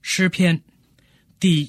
诗篇第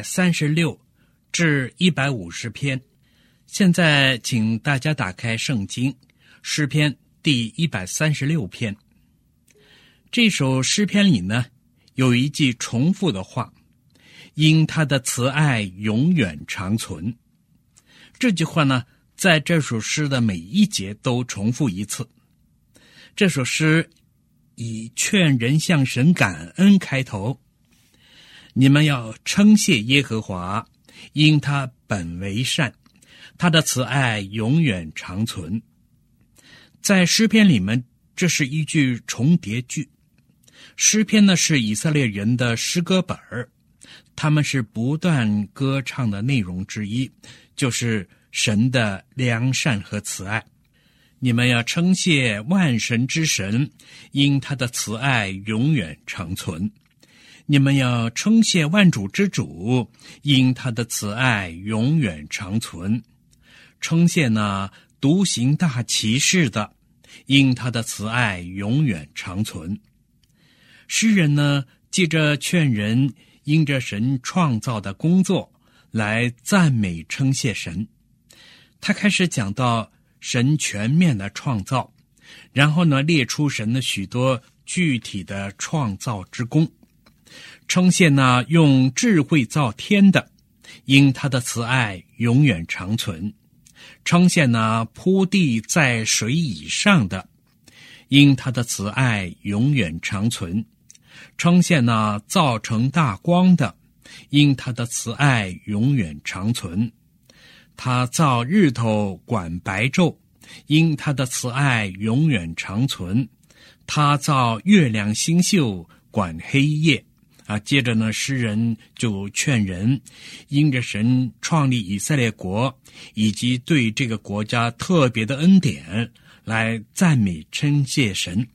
136至150篇。现在请大家打开圣经，诗篇第136篇。这首诗篇里呢，有一句重复的话，因他的慈爱永远长存。这句话呢，在这首诗的每一节都重复一次。这首诗以劝人向神感恩开头，你们要称谢耶和华，因他本为善，他的慈爱永远长存。在诗篇里面，这是一句重叠句。诗篇呢，是以色列人的诗歌本儿，他们是不断歌唱的内容之一，就是神的良善和慈爱。你们要称谢万神之神，因他的慈爱永远长存。你们要称谢万主之主，因他的慈爱永远长存。称谢那独行大奇事的，因他的慈爱永远长存。诗人呢，借着劝人因着神创造的工作来赞美称谢神。他开始讲到神全面的创造，然后呢，列出神的许多具体的创造之功。称谢那用智慧造天的，因他的慈爱永远长存。称谢那铺地在水以上的，因他的慈爱永远长存。称谢那造成大光的，因他的慈爱永远长存。他造日头管白昼，因他的慈爱永远长存。他造月亮星宿管黑夜。接着呢，诗人就劝人因着神创立以色列国以及对这个国家特别的恩典来赞美称谢神。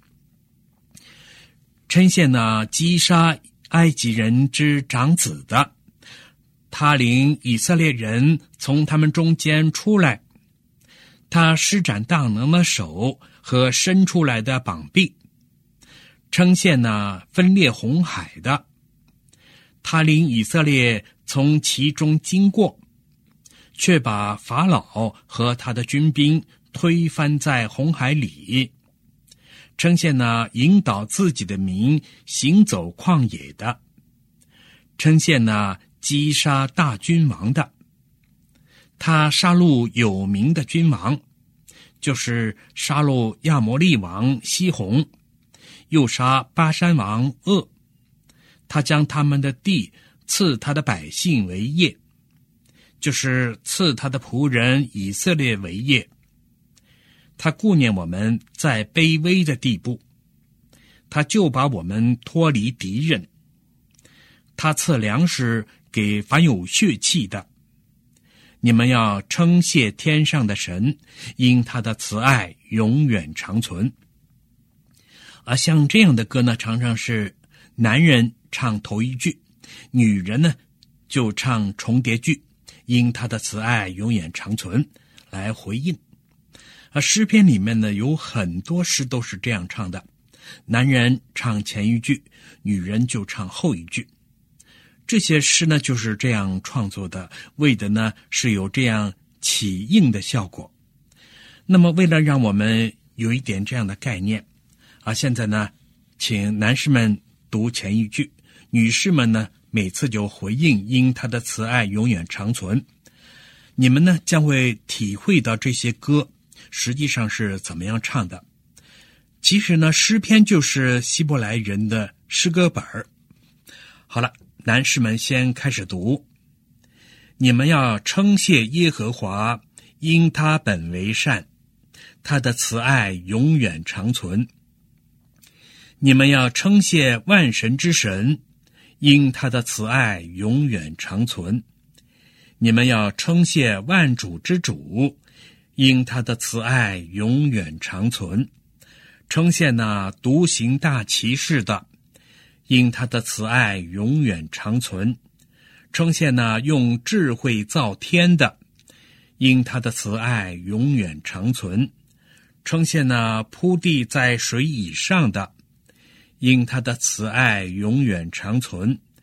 称谢那击杀埃及人之长子的，他领以色列人从他们中间出来，他施展大能的手和伸出来的膀臂。称谢那分裂红海的，他领以色列从其中经过，却把法老和他的军兵推翻在红海里。称谢那引导自己的民行走旷野的，称谢那击杀大君王的，他杀戮有名的君王，就是杀戮亚摩利王西宏，又杀巴山王噩。他将他们的地赐他的百姓为业，就是赐他的仆人以色列为业。他顾念我们在卑微的地步，他就把我们脱离敌人。他赐粮食给凡有血气的。你们要称谢天上的神，因他的慈爱永远长存。像这样的歌呢，常常是男人唱头一句，女人呢就唱重叠句，因他的慈爱永远长存来回应。诗篇里面呢，有很多诗都是这样唱的，男人唱前一句，女人就唱后一句。这些诗呢就是这样创作的，为的呢是有这样起应的效果。那么为了让我们有一点这样的概念现在呢，请男士们读前一句，女士们呢每次就回应因他的慈爱永远长存。你们呢将会体会到这些歌实际上是怎么样唱的。其实呢，诗篇就是希伯来人的诗歌本儿。好了，男士们先开始读。你们要称谢耶和华，因他本为善，他的慈爱永远长存。你们要称谢万神之神，因他的慈爱永远长存。你们要称谢万主之主，因他的慈爱永远长存。称谢那独行大奇事的，因他的慈爱永远长存。称谢那用智慧造天的，因他的慈爱永远长存。称谢那铺地在水以上的，因他的慈爱永远长存。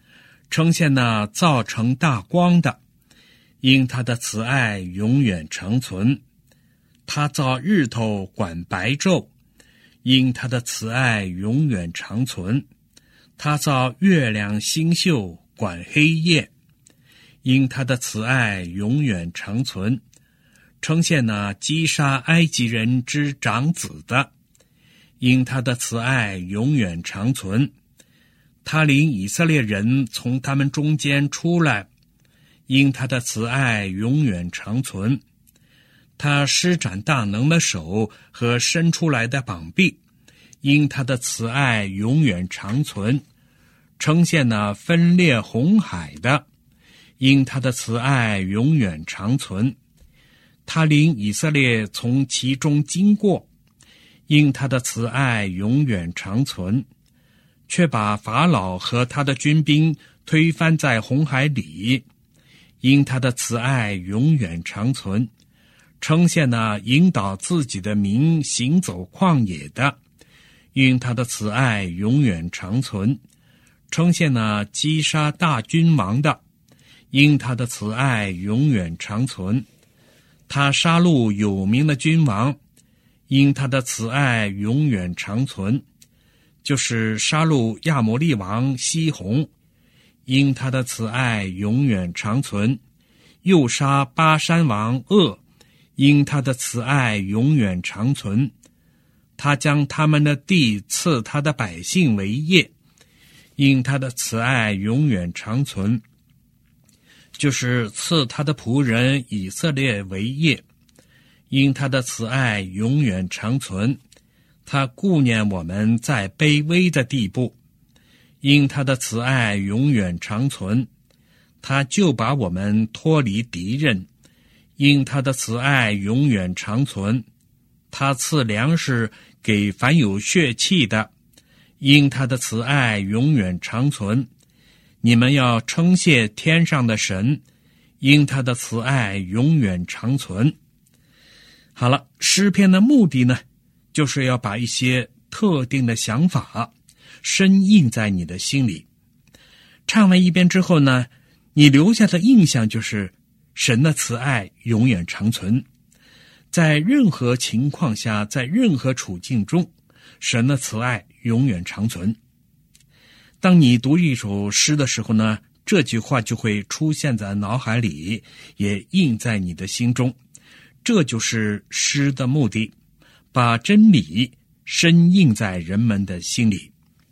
呈现那造成大光的，因他的慈爱永远长存。他造日头管白昼，因他的慈爱永远长存。他造月亮星宿管黑夜，因他的慈爱永远长存。呈现那击杀埃及人之长子的，因他的慈爱永远长存。他领以色列人从他们中间出来，因他的慈爱永远长存。他施展大能的手和伸出来的膀臂，因他的慈爱永远长存。呈现那分裂红海的，因他的慈爱永远长存。他领以色列从其中经过，因他的慈爱永远长存。却把法老和他的军兵推翻在红海里，因他的慈爱永远长存。呈现那引导自己的民行走旷野的，因他的慈爱永远长存。呈现那击杀大君王的，因他的慈爱永远长存。他杀戮有名的君王，因他的慈爱永远长存。就是杀戮亚摩利王西宏，因他的慈爱永远长存。又杀巴山王噩，因他的慈爱永远长存。他将他们的地赐他的百姓为业，因他的慈爱永远长存。就是赐他的仆人以色列为业，因他的慈爱永远长存。他顾念我们在卑微的地步，因他的慈爱永远长存。他就把我们脱离敌人，因他的慈爱永远长存。他赐粮食给凡有血气的，因他的慈爱永远长存。你们要称谢天上的神，因他的慈爱永远长存。好了，诗篇的目的呢，就是要把一些特定的想法深印在你的心里。唱完一遍之后呢，你留下的印象就是神的慈爱永远长存。在任何情况下，在任何处境中，神的慈爱永远长存。当你读一首诗的时候呢，这句话就会出现在脑海里，也印在你的心中。这就是诗的目的，把真理深印在人们的心里。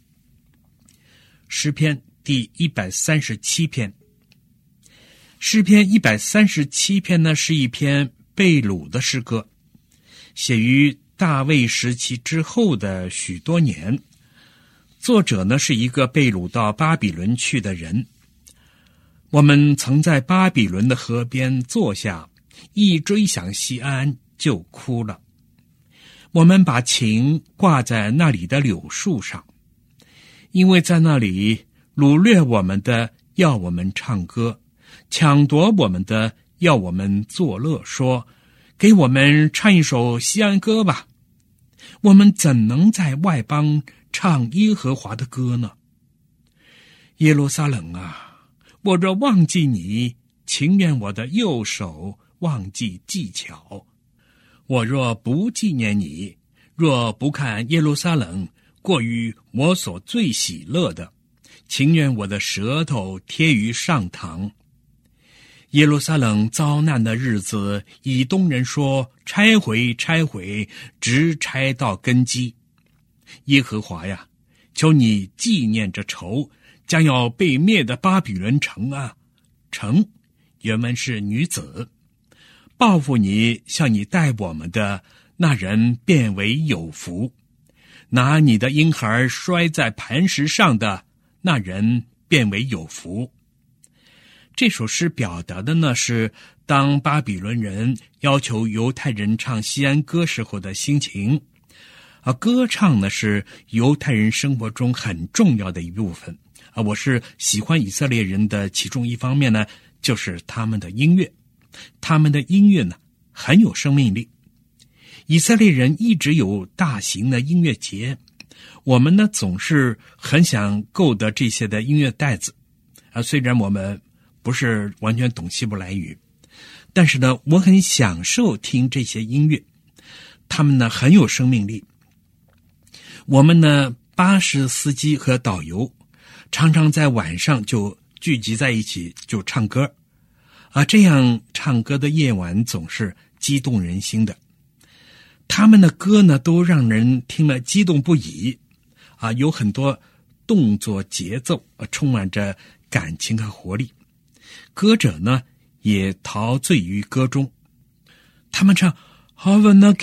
诗篇第137篇。诗篇137篇呢，是一篇被掳的诗歌，写于大卫时期之后的许多年。作者呢，是一个被掳到巴比伦去的人。我们曾在巴比伦的河边坐下，一追想西安就哭了。我们把琴挂在那里的柳树上，因为在那里掳掠我们的要我们唱歌，抢夺我们的要我们作乐，说给我们唱一首西安歌吧。我们怎能在外邦唱耶和华的歌呢？耶路撒冷啊，我若忘记你，情愿我的右手忘记技巧。我若不纪念你，若不看耶路撒冷过于我所最喜乐的，情愿我的舌头贴于上膛。耶路撒冷遭难的日子，以东人说，拆毁拆毁，直拆到根基。耶和华呀，求你纪念这仇，将要被灭的巴比伦城啊，城原文是女子，报复你向你待我们的那人变为有福，拿你的婴孩摔在磐石上的那人变为有福。这首诗表达的呢，是当巴比伦人要求犹太人唱西安歌时候的心情。歌唱呢，是犹太人生活中很重要的一部分。我是喜欢以色列人的其中一方面呢，就是他们的音乐。他们的音乐呢，很有生命力。以色列人一直有大型的音乐节，我们呢总是很想购得这些的音乐带子， 虽然我们不是完全懂希伯来语，但是呢，我很享受听这些音乐，他们呢很有生命力。我们呢巴士司机和导游常常在晚上就聚集在一起就唱歌，这样唱歌的夜晚总是激动人心的。他们的歌呢都让人听了激动不已，有很多动作节奏，充满着感情和活力。歌者呢也陶醉于歌中，他们唱 Havana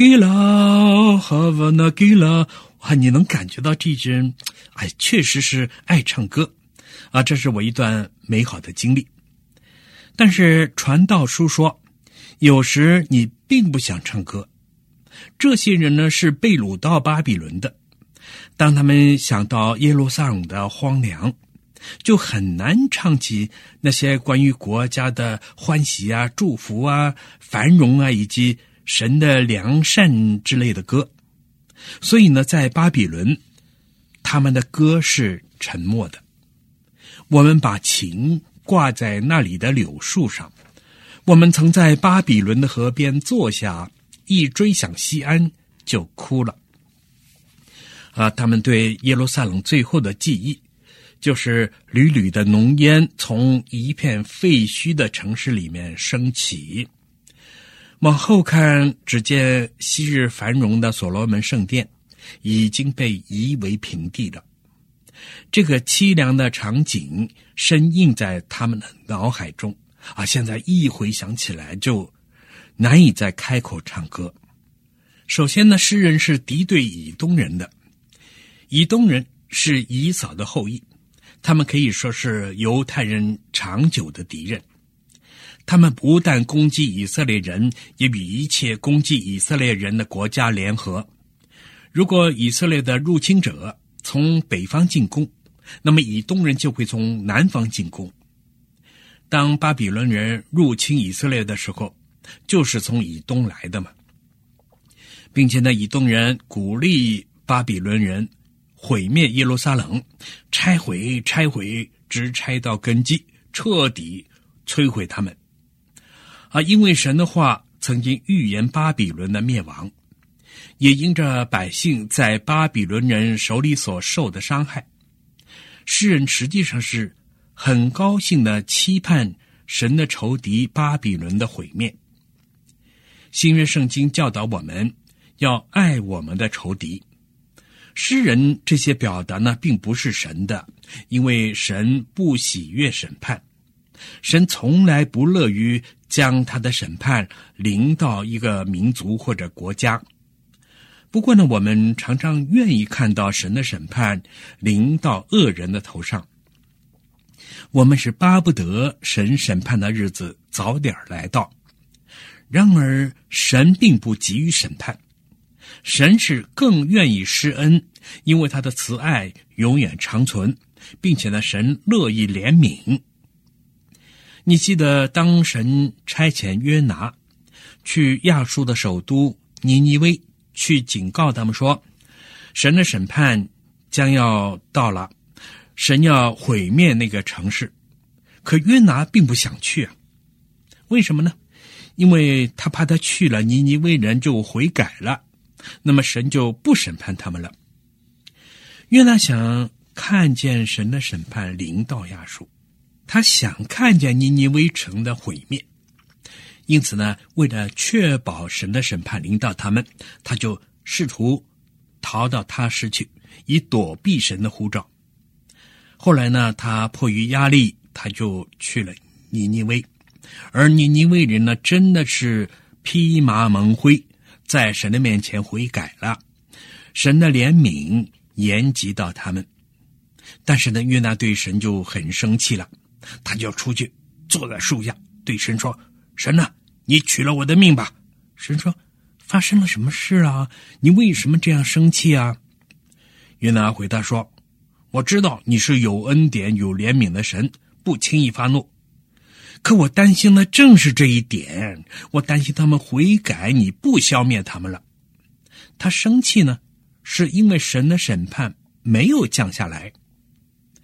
Gila Havana Gila， 你能感觉到这些人确实是爱唱歌这是我一段美好的经历。但是传道书说，有时你并不想唱歌。这些人呢是被掳到巴比伦的，当他们想到耶路撒冷的荒凉，就很难唱起那些关于国家的欢喜祝福繁荣以及神的良善之类的歌。所以呢，在巴比伦他们的歌是沉默的。我们把琴挂在那里的柳树上，我们曾在巴比伦的河边坐下，一追想西安就哭了。他们对耶路撒冷最后的记忆，就是缕缕的浓烟从一片废墟的城市里面升起。往后看，只见昔日繁荣的所罗门圣殿已经被夷为平地了。这个凄凉的场景深印在他们的脑海中现在一回想起来就难以再开口唱歌。首先呢，诗人是敌对以东人的。以东人是以扫的后裔，他们可以说是犹太人长久的敌人。他们不但攻击以色列人，也与一切攻击以色列人的国家联合。如果以色列的入侵者从北方进攻，那么以东人就会从南方进攻。当巴比伦人入侵以色列的时候，就是从以东来的嘛。并且呢，以东人鼓励巴比伦人毁灭耶路撒冷，拆毁，直拆到根基，彻底摧毁他们。因为神的话曾经预言巴比伦的灭亡，也因着百姓在巴比伦人手里所受的伤害，诗人实际上是很高兴地期盼神的仇敌巴比伦的毁灭。新约圣经教导我们要爱我们的仇敌。诗人这些表达呢，并不是神的，因为神不喜悦审判，神从来不乐于将他的审判临到一个民族或者国家。不过呢，我们常常愿意看到神的审判临到恶人的头上。我们是巴不得神审判的日子早点来到。然而神并不急于审判，神是更愿意施恩，因为他的慈爱永远长存，并且呢，神乐意怜悯。你记得当神差遣约拿去亚述的首都尼尼微，去警告他们说，神的审判将要到了，神要毁灭那个城市。可约拿并不想去为什么呢？因为他怕他去了，尼尼微人就悔改了，那么神就不审判他们了。约拿想看见神的审判临到亚述，他想看见尼尼微城的毁灭，因此呢，为了确保神的审判临到他们，他就试图逃到他施去，以躲避神的呼召。后来呢，他迫于压力，他就去了尼尼微，而尼尼微人呢，真的是披麻蒙灰，在神的面前悔改了，神的怜悯延及到他们。但是呢，约拿对神就很生气了，他就出去坐在树下，对神说，神啊，你取了我的命吧。神说，发生了什么事啊？你为什么这样生气啊？约拿回答说，我知道你是有恩典有怜悯的神，不轻易发怒，可我担心的正是这一点，我担心他们悔改，你不消灭他们了。他生气呢，是因为神的审判没有降下来。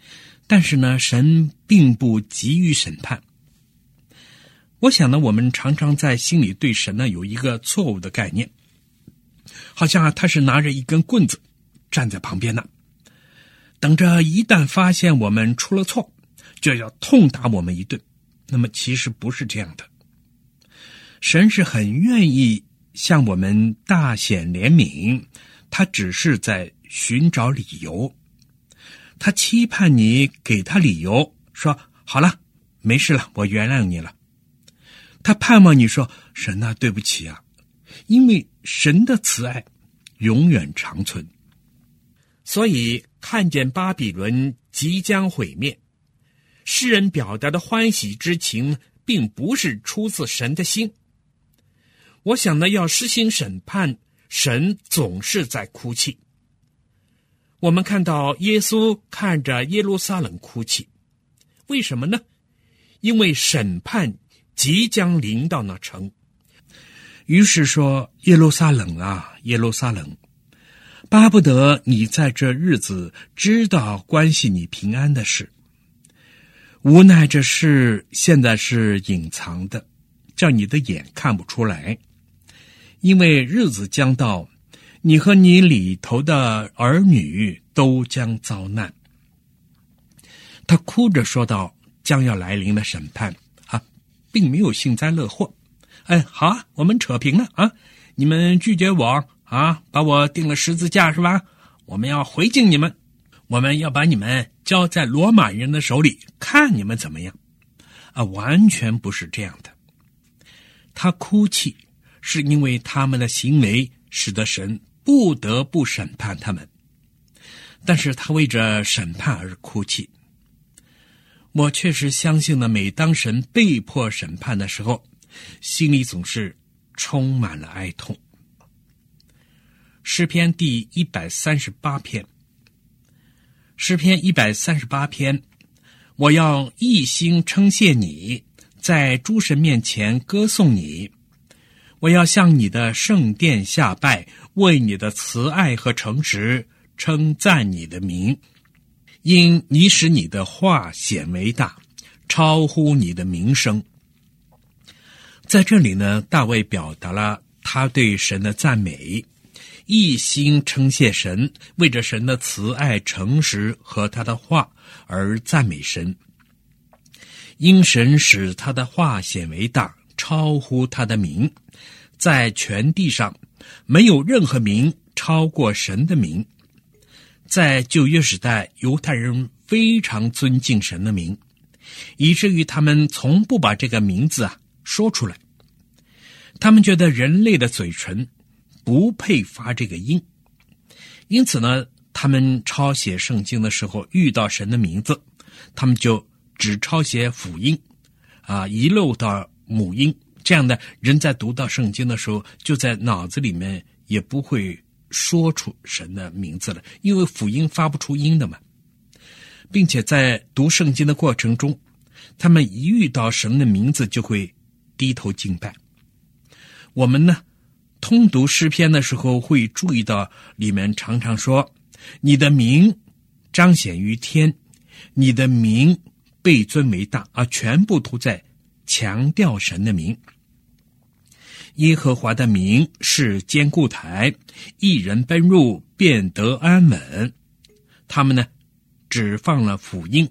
但是呢，神并不急于审判。我想呢，我们常常在心里对神呢有一个错误的概念，好像他是拿着一根棍子站在旁边呢，等着一旦发现我们出了错，就要痛打我们一顿。那么其实不是这样的，神是很愿意向我们大显怜悯，他只是在寻找理由，他期盼你给他理由，说好了，没事了，我原谅你了。他盼望你说，神啊，对不起啊，因为神的慈爱永远长存。所以看见巴比伦即将毁灭，诗人表达的欢喜之情并不是出自神的心。我想呢，要施行审判，神总是在哭泣。我们看到耶稣看着耶路撒冷哭泣，为什么呢？因为审判即将临到那城。于是说，耶路撒冷啊，耶路撒冷，巴不得你在这日子知道关系你平安的事，无奈这事现在是隐藏的，叫你的眼看不出来。因为日子将到，你和你里头的儿女都将遭难。他哭着说道，将要来临的审判啊，并没有幸灾乐祸。哎，好啊，我们扯平了啊，你们拒绝我啊，把我钉了十字架是吧？我们要回敬你们，我们要把你们交在罗马人的手里，看你们怎么样啊？完全不是这样的。他哭泣是因为他们的行为使得神不得不审判他们，但是他为着审判而哭泣。我确实相信呢，每当神被迫审判的时候，心里总是充满了哀痛。诗篇第138篇，诗篇138篇，我要一心称谢你，在诸神面前歌颂你，我要向你的圣殿下拜，为你的慈爱和诚实称赞你的名，因你使你的话显为大，超乎你的名声。在这里呢，大卫表达了他对神的赞美，一心称谢神，为着神的慈爱、诚实和他的话而赞美神。因神使他的话显为大，超乎他的名，在全地上没有任何名超过神的名。在旧约时代，犹太人非常尊敬神的名，以至于他们从不把这个名字说出来。他们觉得人类的嘴唇不配发这个音，因此呢，他们抄写圣经的时候遇到神的名字，他们就只抄写辅音遗漏到母音，这样的人在读到圣经的时候，就在脑子里面也不会说出神的名字了，因为辅音发不出音的嘛。并且在读圣经的过程中，他们一遇到神的名字就会低头敬拜。我们呢，通读诗篇的时候会注意到里面常常说，你的名彰显于天，你的名被尊为大，全部都在强调神的名。耶和华的名是坚固台，一人奔入便得安稳。他们呢，只放了辅音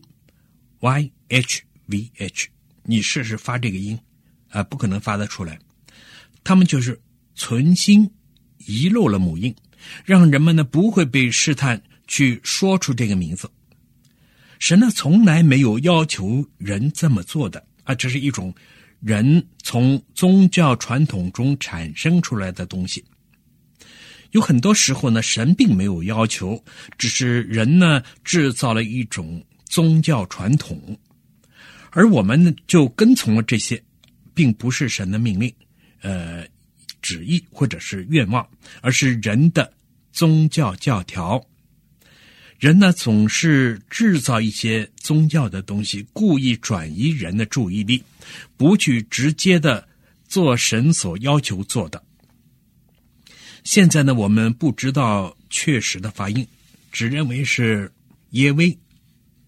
YHVH， 你试试发这个音不可能发得出来。他们就是存心遗漏了母音，让人们呢不会被试探去说出这个名字。神呢从来没有要求人这么做的这是一种人从宗教传统中产生出来的东西。有很多时候呢，神并没有要求，只是人呢制造了一种宗教传统，而我们呢就跟从了这些，并不是神的命令旨意或者是愿望，而是人的宗教教条。人呢总是制造一些宗教的东西，故意转移人的注意力，不去直接的做神所要求做的。现在呢，我们不知道确实的发音，只认为是耶威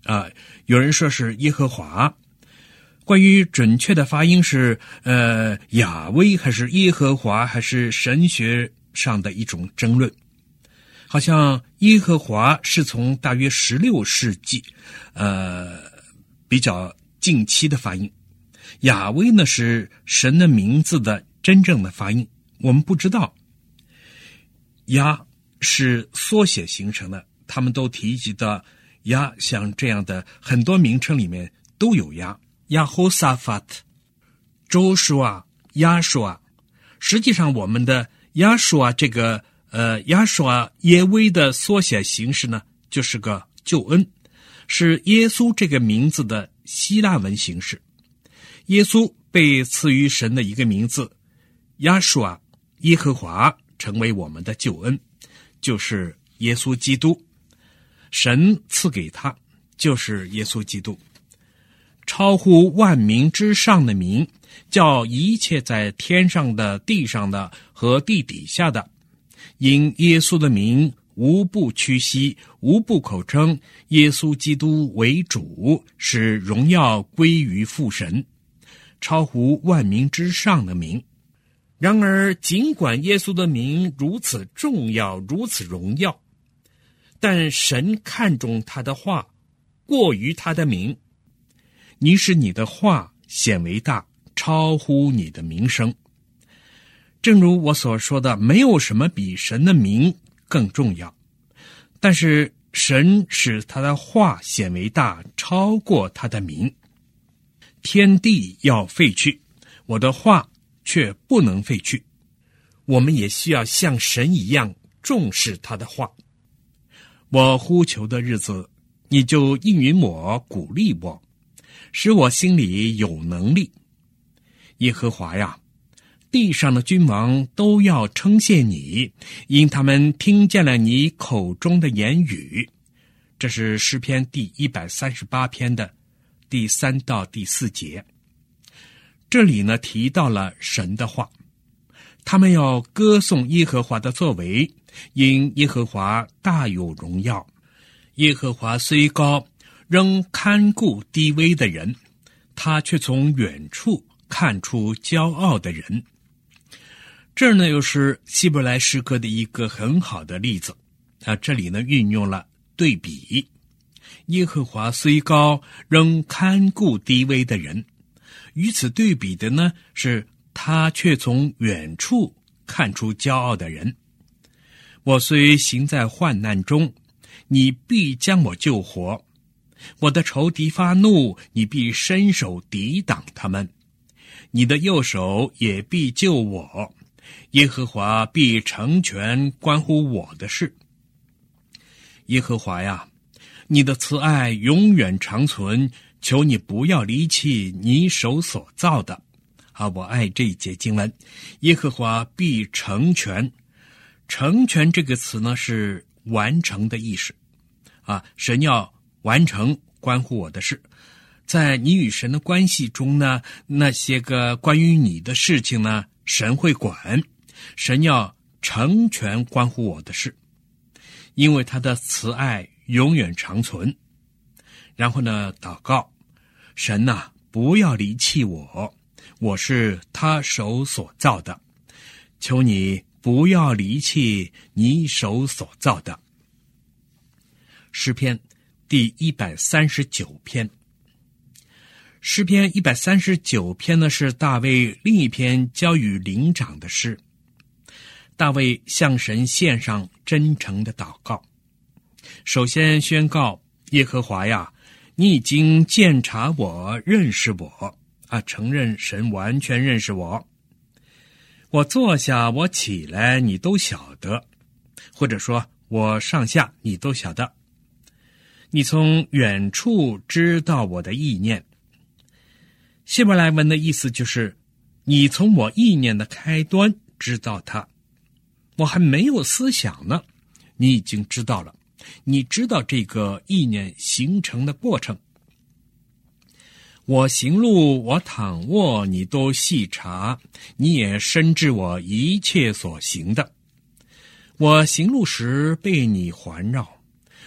有人说是耶和华。关于准确的发音是亚威还是耶和华，还是神学上的一种争论。好像耶和华是从大约16世纪比较近期的发音，亚威呢是神的名字的真正的发音，我们不知道。亚是缩写形成的，他们都提及的亚，像这样的很多名称里面都有亚，亚侯撒法特、周书啊、亚书啊。实际上我们的亚书啊，这个亚书啊耶威的缩写形式呢，就是个救恩，是耶稣这个名字的希腊文形式。耶稣被赐予神的一个名字亚书啊，耶和华，成为我们的救恩，就是耶稣基督。神赐给他就是耶稣基督，超乎万民之上的名，叫一切在天上的、地上的和地底下的，因耶稣的名无不屈膝，无不口称耶稣基督为主，使荣耀归于父神，超乎万民之上的名。然而尽管耶稣的名如此重要，如此荣耀，但神看重他的话过于他的名。你使你的话显为大，超乎你的名声。正如我所说的，没有什么比神的名更重要，但是神使他的话显为大，超过他的名。天地要废去，我的话却不能废去。我们也需要像神一样重视他的话。我呼求的日子，你就应允我，鼓励我，使我心里有能力。耶和华呀，地上的君王都要称谢你，因他们听见了你口中的言语。这是诗篇第138篇的第3到第4节。这里呢提到了神的话，他们要歌颂耶和华的作为，因耶和华大有荣耀。耶和华虽高，仍看顾低微的人，他却从远处看出骄傲的人。这呢又是希伯来诗歌的一个很好的例子这里呢运用了对比。耶和华虽高，仍看顾低微的人，与此对比的呢是他却从远处看出骄傲的人。我虽行在患难中，你必将我救活。我的仇敌发怒，你必伸手抵挡他们。你的右手也必救我。耶和华必成全关乎我的事。耶和华呀，你的慈爱永远长存，求你不要离弃你手所造的。我爱这一节经文，耶和华必成全。成全这个词呢是完成的意思神要完成关乎我的事。在你与神的关系中呢，那些个关于你的事情呢，神会管。神要成全关乎我的事，因为他的慈爱永远长存。然后呢祷告，神哪，不要离弃我，我是他手所造的，求你不要离弃你手所造的。诗篇第139篇。诗篇139篇呢是大卫另一篇交与灵长的诗。大卫向神献上真诚的祷告，首先宣告耶和华呀，你已经鉴察我，认识我承认神完全认识我。我坐下，我起来，你都晓得，或者说我上下，你都晓得。你从远处知道我的意念。希伯来文的意思就是你从我意念的开端知道它，我还没有思想呢，你已经知道了，你知道这个意念形成的过程。我行路，我躺卧，你都细察，你也深知我一切所行的。我行路时被你环绕，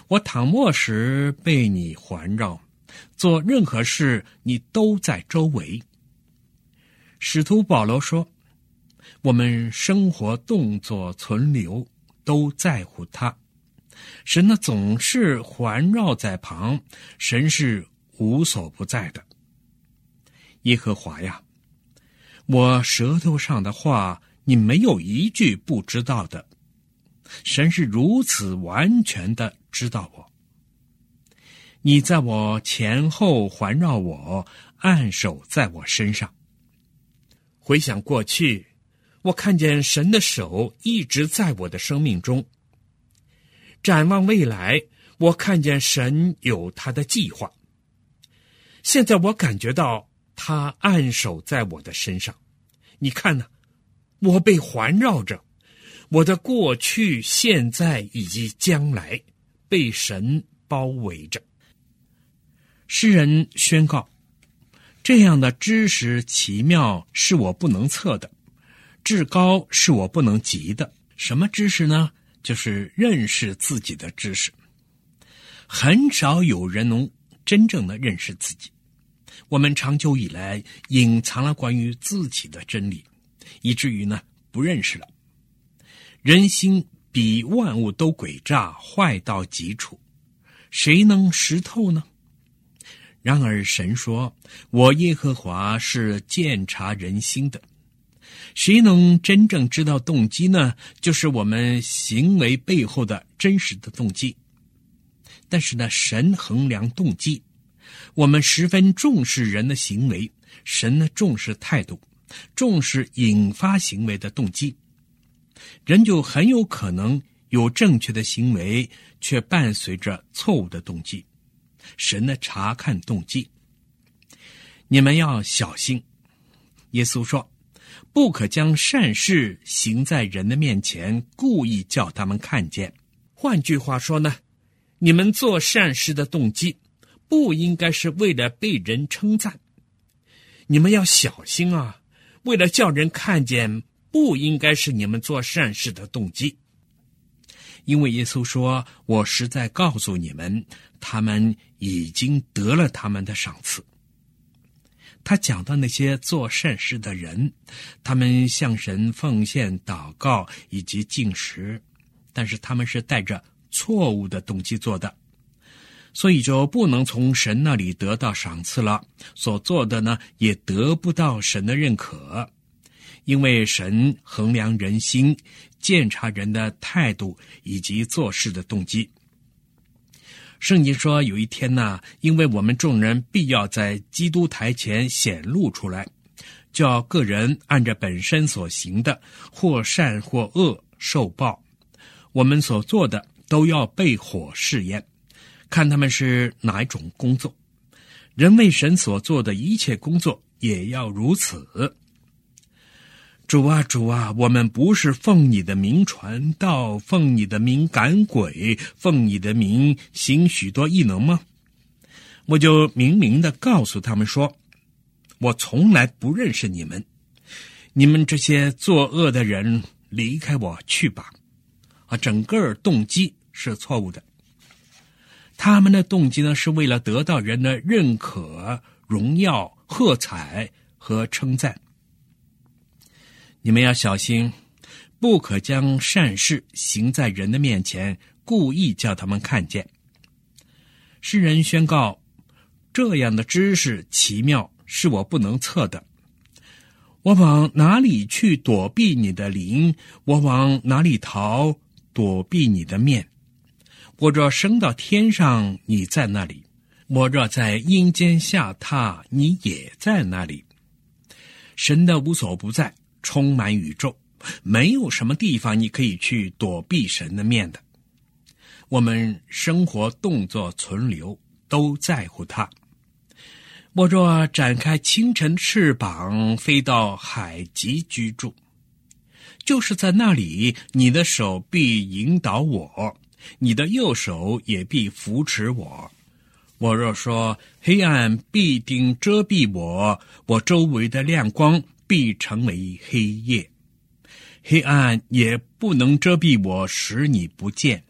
我躺卧时被你环绕，做任何事你都在周围。使徒保罗说，我们生活动作存留都在乎他。神呢总是环绕在旁，神是无所不在的。耶和华呀，我舌头上的话你没有一句不知道的，神是如此完全的知道我。你在我前后环绕我，按手在我身上。回想过去，我看见神的手一直在我的生命中。展望未来，我看见神有他的计划。现在我感觉到他按手在我的身上。你看呢，我被环绕着，我的过去、现在以及将来被神包围着。诗人宣告，这样的知识奇妙是我不能测的，至高是我不能及的。什么知识呢？就是认识自己的知识。很少有人能真正的认识自己。我们长久以来隐藏了关于自己的真理，以至于呢不认识了。人心比万物都诡诈，坏到极处，谁能识透呢？然而神说，我耶和华是鉴察人心的。谁能真正知道动机呢？就是我们行为背后的真实的动机。但是呢，神衡量动机。我们十分重视人的行为，神呢重视态度，重视引发行为的动机。人就很有可能有正确的行为，却伴随着错误的动机。神呢查看动机。你们要小心。耶稣说，不可将善事行在人的面前，故意叫他们看见。换句话说呢，你们做善事的动机不应该是为了被人称赞。你们要小心啊，为了叫人看见，不应该是你们做善事的动机。因为耶稣说，我实在告诉你们，他们已经得了他们的赏赐。他讲到那些做善事的人，他们向神奉献、祷告以及禁食，但是他们是带着错误的动机做的，所以就不能从神那里得到赏赐了。所做的呢，也得不到神的认可，因为神衡量人心，鉴察人的态度以及做事的动机。圣经说，有一天呢，因为我们众人必要在基督台前显露出来，叫个人按着本身所行的，或善或恶受报。我们所做的都要被火试验，看他们是哪一种工作。人为神所做的一切工作也要如此。主啊，主啊，我们不是奉你的名传道，奉你的名赶鬼，奉你的名行许多异能吗？我就明明的告诉他们说，我从来不认识你们，你们这些作恶的人，离开我去吧。整个动机是错误的。他们的动机呢，是为了得到人的认可、荣耀、喝彩和称赞。你们要小心，不可将善事行在人的面前，故意叫他们看见。诗人宣告，这样的知识奇妙，是我不能测的。我往哪里去躲避你的灵？我往哪里逃躲避你的面？我若升到天上，你在那里；我若在阴间下榻，你也在那里。神的无所不在，充满宇宙，没有什么地方你可以去躲避神的面的。我们生活动作存留都在乎他。我若展开清晨翅膀，飞到海极居住，就是在那里，你的手必引导我，你的右手也必扶持我。我若说黑暗必定遮蔽我，我周围的亮光必成为黑夜，黑暗也不能遮蔽我，使你不见。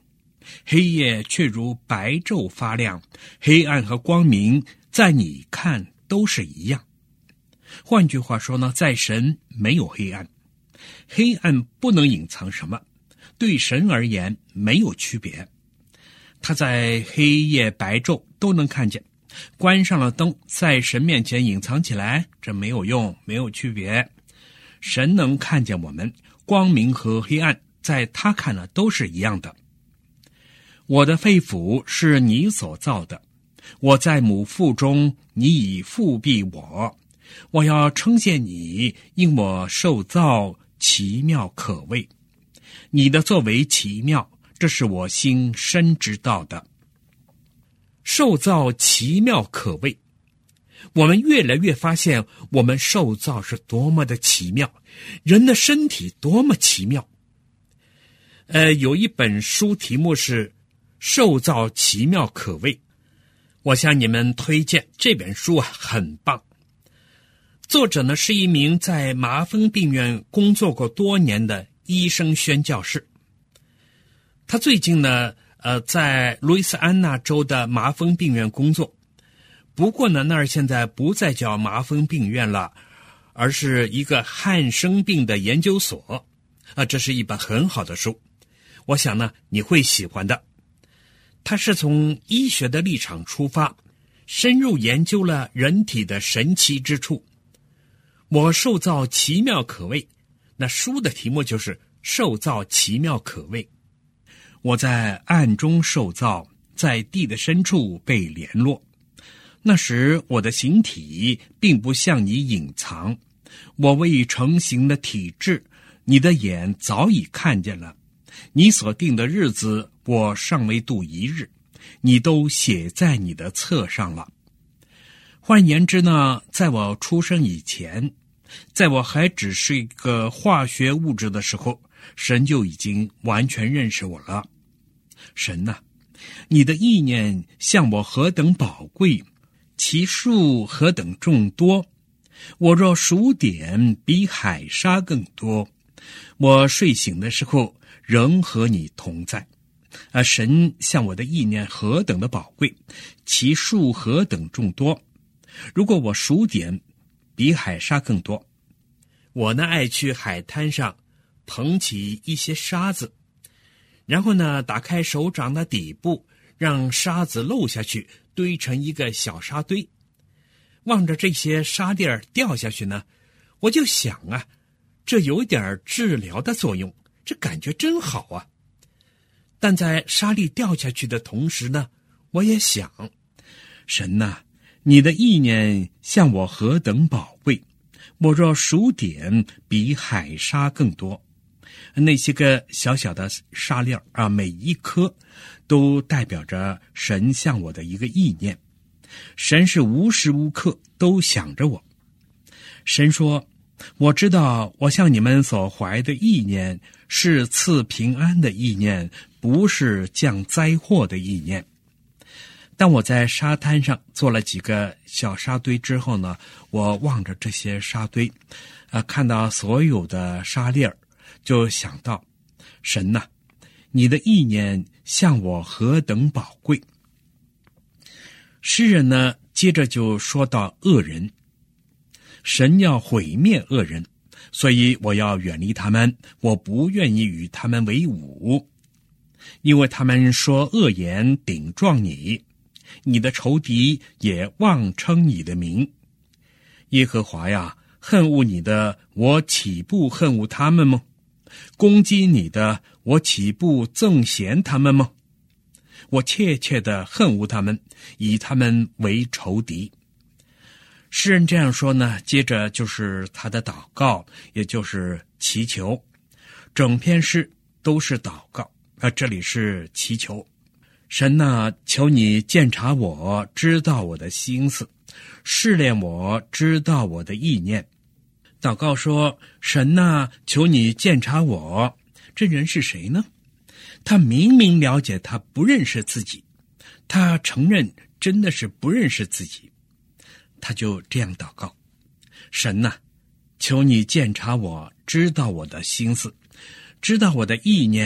黑夜却如白昼发亮，黑暗和光明在你看都是一样。换句话说呢，在神没有黑暗，黑暗不能隐藏什么，对神而言没有区别。他在黑夜白昼都能看见，关上了灯，在神面前隐藏起来，这没有用，没有区别。神能看见我们，光明和黑暗在他看了都是一样的。我的肺腑是你所造的，我在母腹中，你已复庇我。我要称谢你，因我受造奇妙可畏。你的作为奇妙，这是我心深知道的。受造奇妙可畏，我们越来越发现我们受造是多么的奇妙，人的身体多么奇妙。有一本书题目是受造奇妙可畏，我向你们推荐这本书啊，很棒。作者呢是一名在麻风病院工作过多年的医生宣教士。他最近呢在路易斯安那州的麻风病院工作，不过呢那儿现在不再叫麻风病院了，而是一个汉生病的研究所。这是一本很好的书，我想呢你会喜欢的。他是从医学的立场出发，深入研究了人体的神奇之处。我受造奇妙可畏，那书的题目就是受造奇妙可畏。我在暗中受造，在地的深处被联络。那时我的形体并不向你隐藏，我未成形的体质，你的眼早已看见了。你所定的日子，我尚未度一日，你都写在你的册上了。换言之呢，在我出生以前，在我还只是一个化学物质的时候，神就已经完全认识我了。神啊，你的意念向我何等宝贵，其数何等众多，我若数点，比海沙更多。我睡醒的时候仍和你同在。神向我的意念何等的宝贵，其数何等众多，如果我数点，比海沙更多。我呢爱去海滩上捧起一些沙子，然后呢打开手掌的底部，让沙子漏下去，堆成一个小沙堆。望着这些沙粒儿掉下去呢，我就想啊，这有点治疗的作用，这感觉真好啊。但在沙粒掉下去的同时呢，我也想，神哪，你的意念向我何等宝贵，我若数点，比海沙更多。那些个小小的沙粒啊，每一颗都代表着神向我的一个意念。神是无时无刻都想着我。神说，我知道我向你们所怀的意念是赐平安的意念，不是降灾祸的意念。当我在沙滩上做了几个小沙堆之后呢，我望着这些沙堆，看到所有的沙粒儿，就想到，神哪，你的意念向我何等宝贵。诗人呢，接着就说到恶人，神要毁灭恶人，所以我要远离他们，我不愿意与他们为伍，因为他们说恶言顶撞你，你的仇敌也妄称你的名。耶和华呀，恨恶你的，我岂不恨恶他们吗？攻击你的，我岂不憎嫌他们吗？我切切的恨恶他们，以他们为仇敌。诗人这样说呢，接着就是他的祷告，也就是祈求。整篇诗都是祷告，这里是祈求。神哪，求你鉴察我，知道我的心思，试炼我，知道我的意念。祷告说，神哪，求你鉴察我。这人是谁呢？他明明了解他不认识自己，他承认真的是不认识自己，他就这样祷告，神哪，求你鉴察我，知道我的心思，知道我的意念，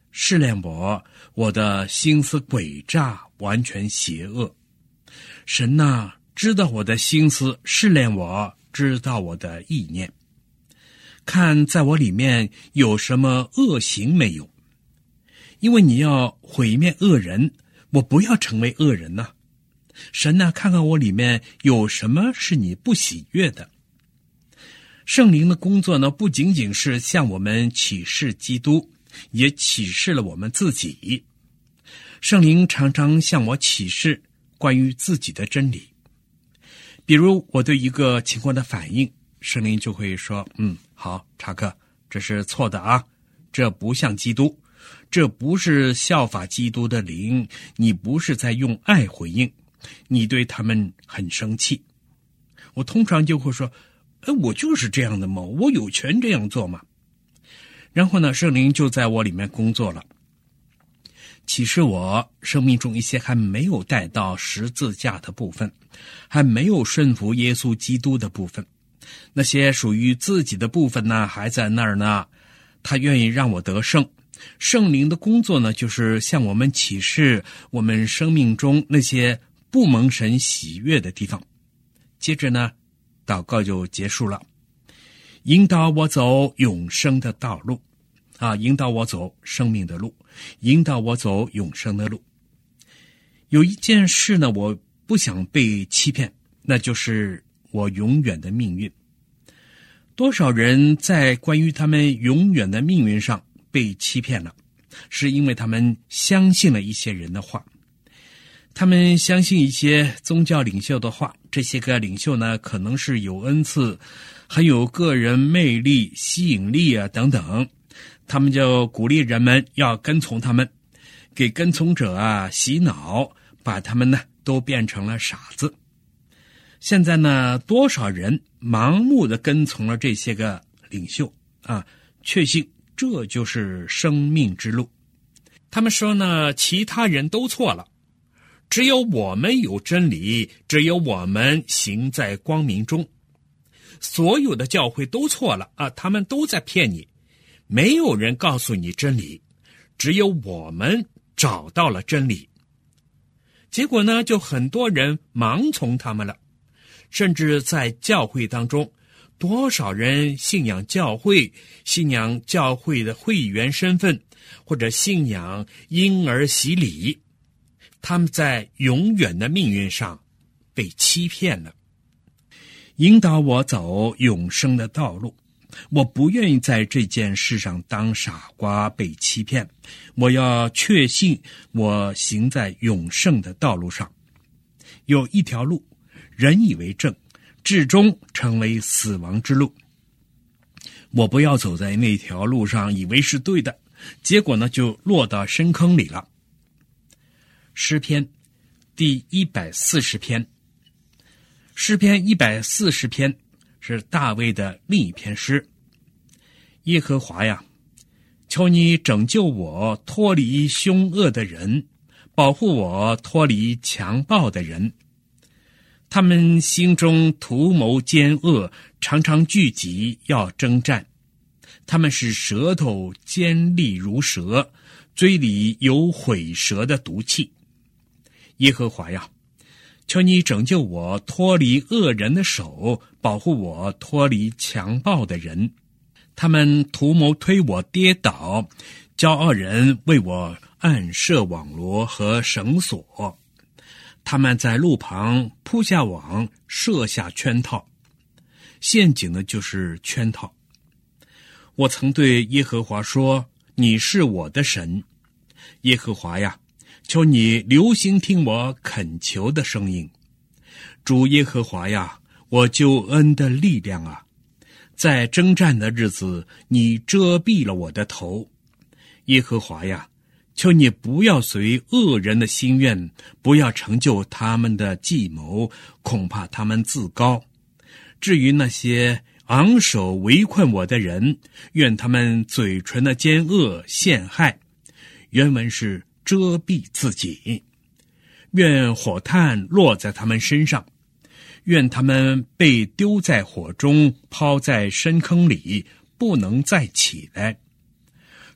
试炼我的心思诡诈，完全邪恶。神哪，知道我的心思，试炼我，知道我的意念，看在我里面有什么恶行没有。因为你要毁灭恶人，我不要成为恶人呢。神哪，看看我里面有什么是你不喜悦的。圣灵的工作呢，不仅仅是向我们启示基督，也启示了我们自己。圣灵常常向我启示关于自己的真理。比如我对一个情况的反应，圣灵就会说，好，查克，这是错的啊，这不像基督，这不是效法基督的灵，你不是在用爱回应，你对他们很生气。我通常就会说，我就是这样的嘛，我有权这样做嘛。然后呢，圣灵就在我里面工作了，启示我生命中一些还没有带到十字架的部分，还没有顺服耶稣基督的部分，那些属于自己的部分呢，还在那儿呢。他愿意让我得胜。圣灵的工作呢，就是向我们启示我们生命中那些不蒙神喜悦的地方。接着呢，祷告就结束了。引导我走永生的道路引导我走生命的路，引导我走永生的路。有一件事呢，我不想被欺骗，那就是我永远的命运。多少人在关于他们永远的命运上被欺骗了，是因为他们相信了一些人的话，他们相信一些宗教领袖的话。这些个领袖呢，可能是有恩赐，很有个人魅力、吸引力等等，他们就鼓励人们要跟从他们，给跟从者洗脑，把他们呢都变成了傻子。现在呢，多少人盲目的跟从了这些个领袖确信这就是生命之路。他们说呢，其他人都错了，只有我们有真理，只有我们行在光明中。所有的教会都错了他们都在骗你，没有人告诉你真理，只有我们找到了真理。结果呢，就很多人盲从他们了。甚至在教会当中，多少人信仰教会，信仰教会的会员身份，或者信仰婴儿洗礼，他们在永远的命运上被欺骗了。引导我走永生的道路，我不愿意在这件事上当傻瓜被欺骗，我要确信我行在永生的道路上。有一条路，人以为正，至终成为死亡之路。我不要走在那条路上以为是对的，结果呢就落到深坑里了。诗篇第140篇，诗篇140篇是大卫的另一篇诗。耶和华呀，求你拯救我脱离凶恶的人，保护我脱离强暴的人。他们心中图谋奸恶，常常聚集要征战。他们是舌头尖利如蛇，嘴里有毁舌的毒气。耶和华呀，求你拯救我脱离恶人的手，保护我脱离强暴的人。他们图谋推我跌倒，骄傲人为我暗设网罗和绳索。他们在路旁铺下网，设下圈套。陷阱呢，就是圈套。我曾对耶和华说，你是我的神。耶和华呀，求你留心听我恳求的声音。主耶和华呀，我救恩的力量啊，在征战的日子，你遮蔽了我的头。耶和华呀，求你不要随恶人的心愿，不要成就他们的计谋，恐怕他们自高。至于那些昂首围困我的人，愿他们嘴唇的奸恶陷害。原文是遮蔽自己。愿火炭落在他们身上，愿他们被丢在火中，抛在深坑里，不能再起来。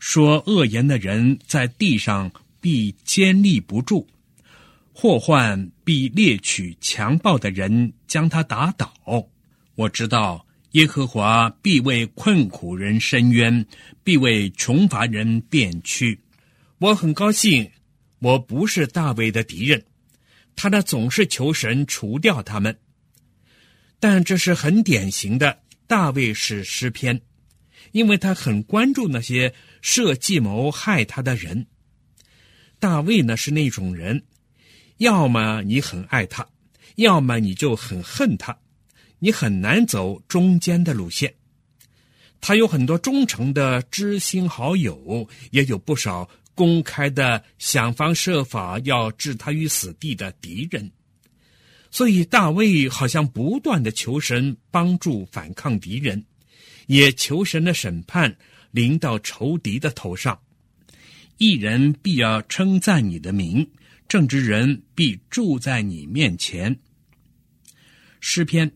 说恶言的人在地上必坚立不住，祸患必猎取强暴的人，将他打倒。我知道耶和华必为困苦人伸冤，必为穷乏人辩屈。我很高兴，我不是大卫的敌人，他呢总是求神除掉他们。但这是很典型的大卫式诗篇，因为他很关注那些设计谋害他的人。大卫呢是那种人，要么你很爱他，要么你就很恨他，你很难走中间的路线。他有很多忠诚的知心好友，也有不少公开的想方设法要置他于死地的敌人。所以大卫好像不断地求神帮助反抗敌人，也求神的审判临到仇敌的头上。义人必要称赞你的名，正直人必住在你面前。诗篇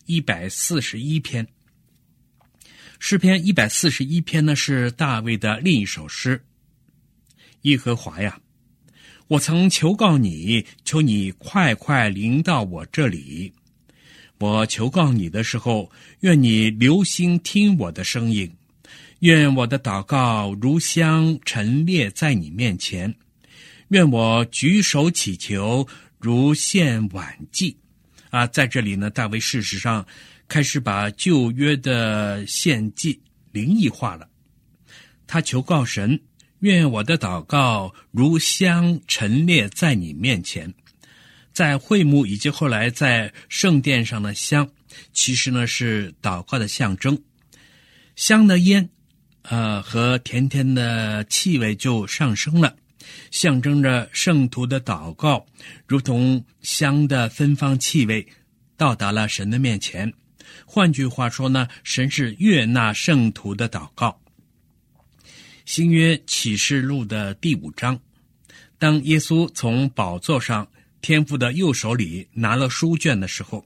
141篇。诗篇141篇呢是大卫的另一首诗。耶和华呀，我曾求告你，求你快快临到我这里。我求告你的时候，愿你留心听我的声音，愿我的祷告如香陈列在你面前，愿我举手祈求如献晚祭。在这里呢，大卫事实上开始把旧约的献祭灵异化了。他求告神，愿我的祷告如香陈列在你面前。在会幕以及后来在圣殿上的香，其实呢是祷告的象征。香的烟和甜甜的气味就上升了，象征着圣徒的祷告如同香的芬芳气味到达了神的面前。换句话说呢，神是悦纳圣徒的祷告。新约启示录的第5章，当耶稣从宝座上天父的右手里拿了书卷的时候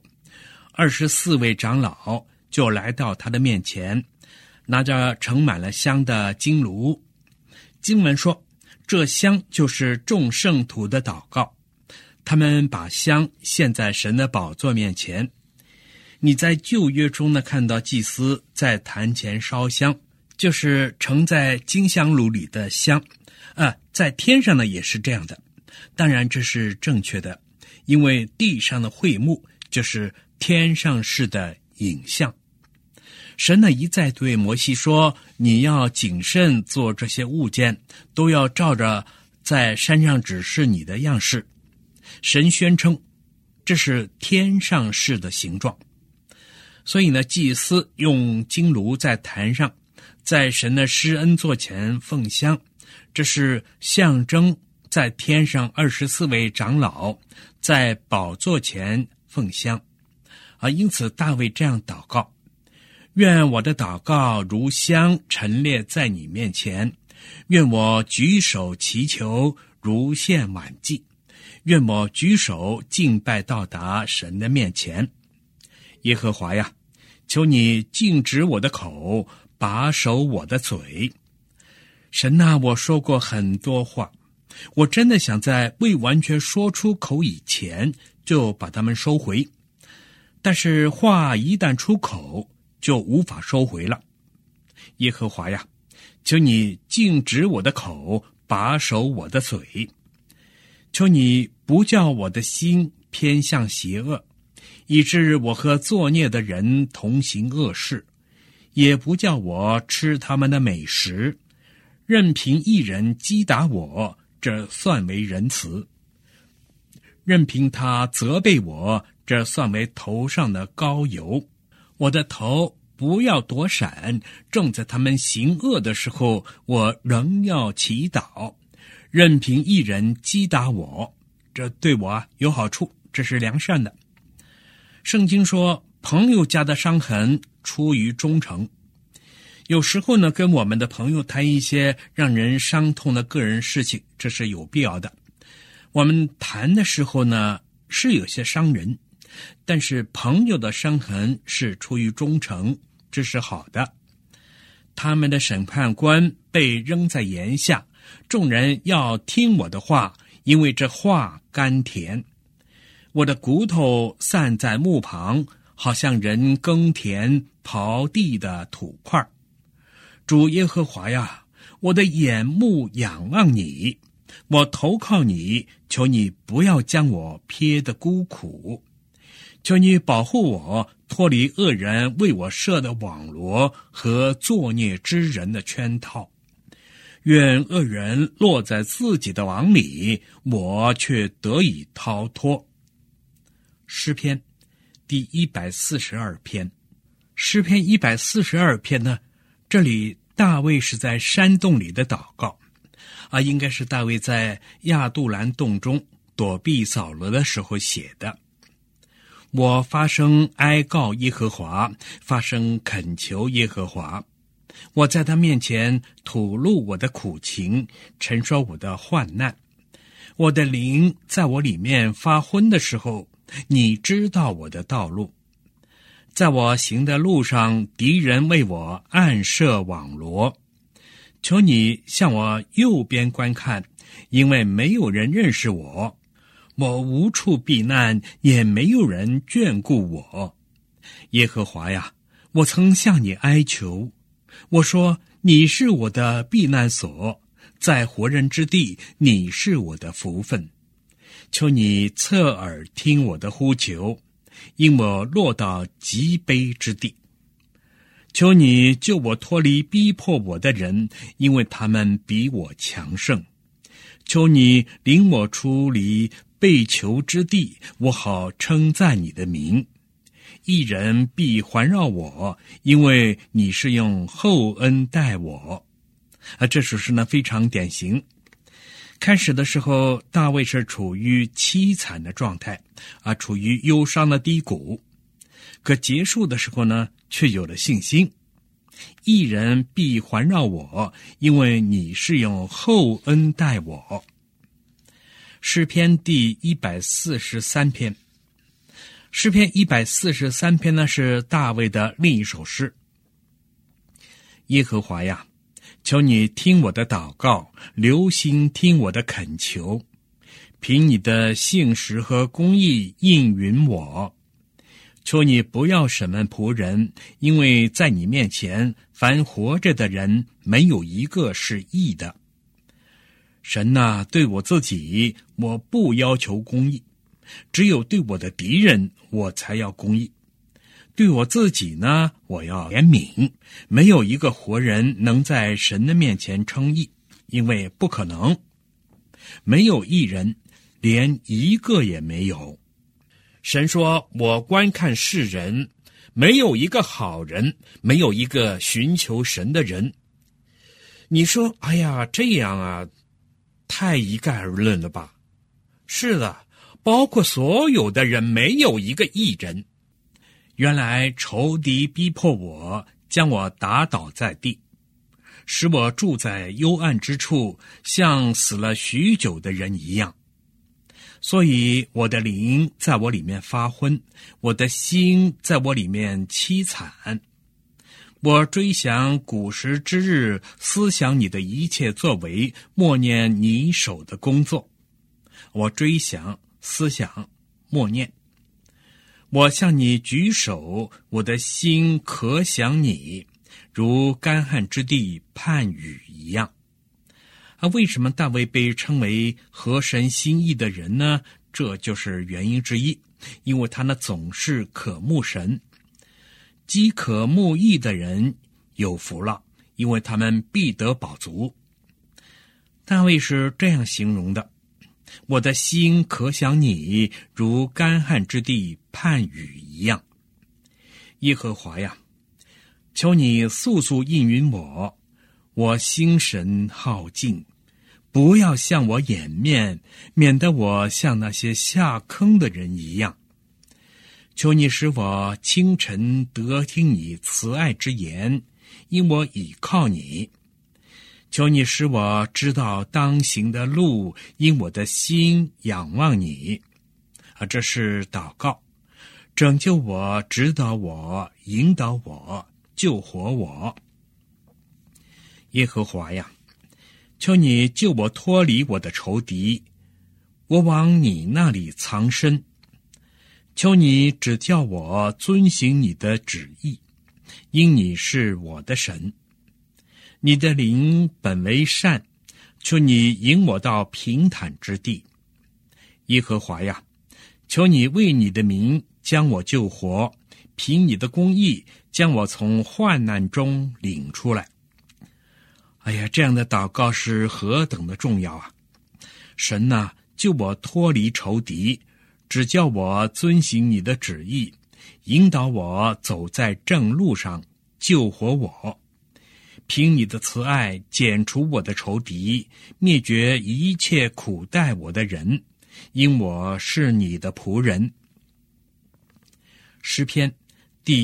，24位长老就来到他的面前，拿着盛满了香的金炉。经文说，这香就是众圣徒的祷告，他们把香献在神的宝座面前。你在旧约中呢看到祭司在坛前烧香，就是盛在金香炉里的香。在天上呢也是这样的。当然这是正确的，因为地上的会幕就是天上式的影像。神呢一再对摩西说，你要谨慎做这些物件，都要照着在山上指示你的样式。神宣称这是天上式的形状。所以呢，祭司用金炉在坛上，在神的施恩座前奉香，这是象征在天上24位长老在宝座前奉香。因此大卫这样祷告，愿我的祷告如香陈列在你面前，愿我举手祈求如献晚祭，愿我举手敬拜到达神的面前。耶和华呀，求你禁止我的口，把守我的嘴。神啊，我说过很多话，我真的想在未完全说出口以前就把它们收回，但是话一旦出口就无法收回了。耶和华呀，求你禁止我的口，把守我的嘴。求你不叫我的心偏向邪恶，以致我和作孽的人同行恶事，也不叫我吃他们的美食，任凭一人击打我，这算为仁慈；任凭他责备我，这算为头上的膏油。我的头不要躲闪，正在他们行恶的时候，我仍要祈祷。任凭一人击打我，这对我有好处，这是良善的。圣经说，朋友家的伤痕出于忠诚。有时候呢，跟我们的朋友谈一些让人伤痛的个人事情，这是有必要的。我们谈的时候呢，是有些伤人，但是朋友的伤痕是出于忠诚，这是好的。 他们的审判官被扔在檐下，众人要听我的话，因为这话甘甜。我的骨头散在墓旁，好像人耕田刨地的土块。主耶和华呀，我的眼目仰望你，我投靠你，求你不要将我撇得孤苦，求你保护我，脱离恶人为我设的网罗和作孽之人的圈套。愿恶人落在自己的网里，我却得以逃脱。诗篇第142篇。诗篇142篇呢，这里大卫是在山洞里的祷告应该是大卫在亚杜兰洞中躲避扫罗的时候写的。我发声哀告耶和华，发声恳求耶和华，我在他面前吐露我的苦情，陈说我的患难。我的灵在我里面发昏的时候，你知道我的道路。在我行的路上，敌人为我暗设网罗。求你向我右边观看，因为没有人认识我，我无处避难，也没有人眷顾我。耶和华呀，我曾向你哀求，我说你是我的避难所，在活人之地，你是我的福分。求你侧耳听我的呼求，因我落到极卑之地。求你救我脱离逼迫我的人，因为他们比我强盛。求你领我出离被囚之地，我好称赞你的名。义人必环绕我，因为你是用厚恩待我。这首诗呢非常典型。开始的时候，大卫是处于凄惨的状态处于忧伤的低谷。可结束的时候呢，却有了信心。义人必环绕我，因为你是用厚恩待我。诗篇第143篇。诗篇143篇呢，是大卫的另一首诗。耶和华呀，求你听我的祷告，留心听我的恳求，凭你的信实和公义应允我。求你不要审问仆人，因为在你面前，凡活着的人没有一个是义的。神啊，对我自己，我不要求公义，只有对我的敌人，我才要公义。对我自己呢，我要怜悯。没有一个活人能在神的面前称义，因为不可能。没有义人，连一个也没有。神说，我观看世人，没有一个好人，没有一个寻求神的人。你说，哎呀，这样太一概而论了吧？是的，包括所有的人，没有一个义人。原来仇敌逼迫我，将我打倒在地，使我住在幽暗之处，像死了许久的人一样。所以我的灵在我里面发昏，我的心在我里面凄惨。我追想古时之日，思想你的一切作为，默念你手的工作。我追想、思想、默念。我向你举手，我的心可想你，如干旱之地盼雨一样。为什么大卫被称为合神心意的人呢？这就是原因之一，因为他呢总是渴慕神。饥渴慕义的人有福了，因为他们必得饱足。大卫是这样形容的：我的心可想你，如干旱之地盼雨一样。耶和华呀，求你速速应允我，我心神耗尽，不要向我掩面，免得我像那些下坑的人一样。求你使我清晨得听你慈爱之言，因我倚靠你。求你使我知道当行的路，因我的心仰望你。这是祷告，拯救我，指导我，引导我，救活我。 耶和华呀，求你救我脱离我的仇敌，我往你那里藏身。求你只叫我遵行你的旨意，因你是我的神。你的灵本为善，求你引我到平坦之地。耶和华呀，求你为你的名将我救活，凭你的公义将我从患难中领出来。哎呀，这样的祷告是何等的重要啊！神呐，救我脱离仇敌，只叫我遵行你的旨意，引导我走在正路上，救活我。凭你的慈爱剪除我的仇敌，灭绝一切苦待我的人，因我是你的仆人。诗篇第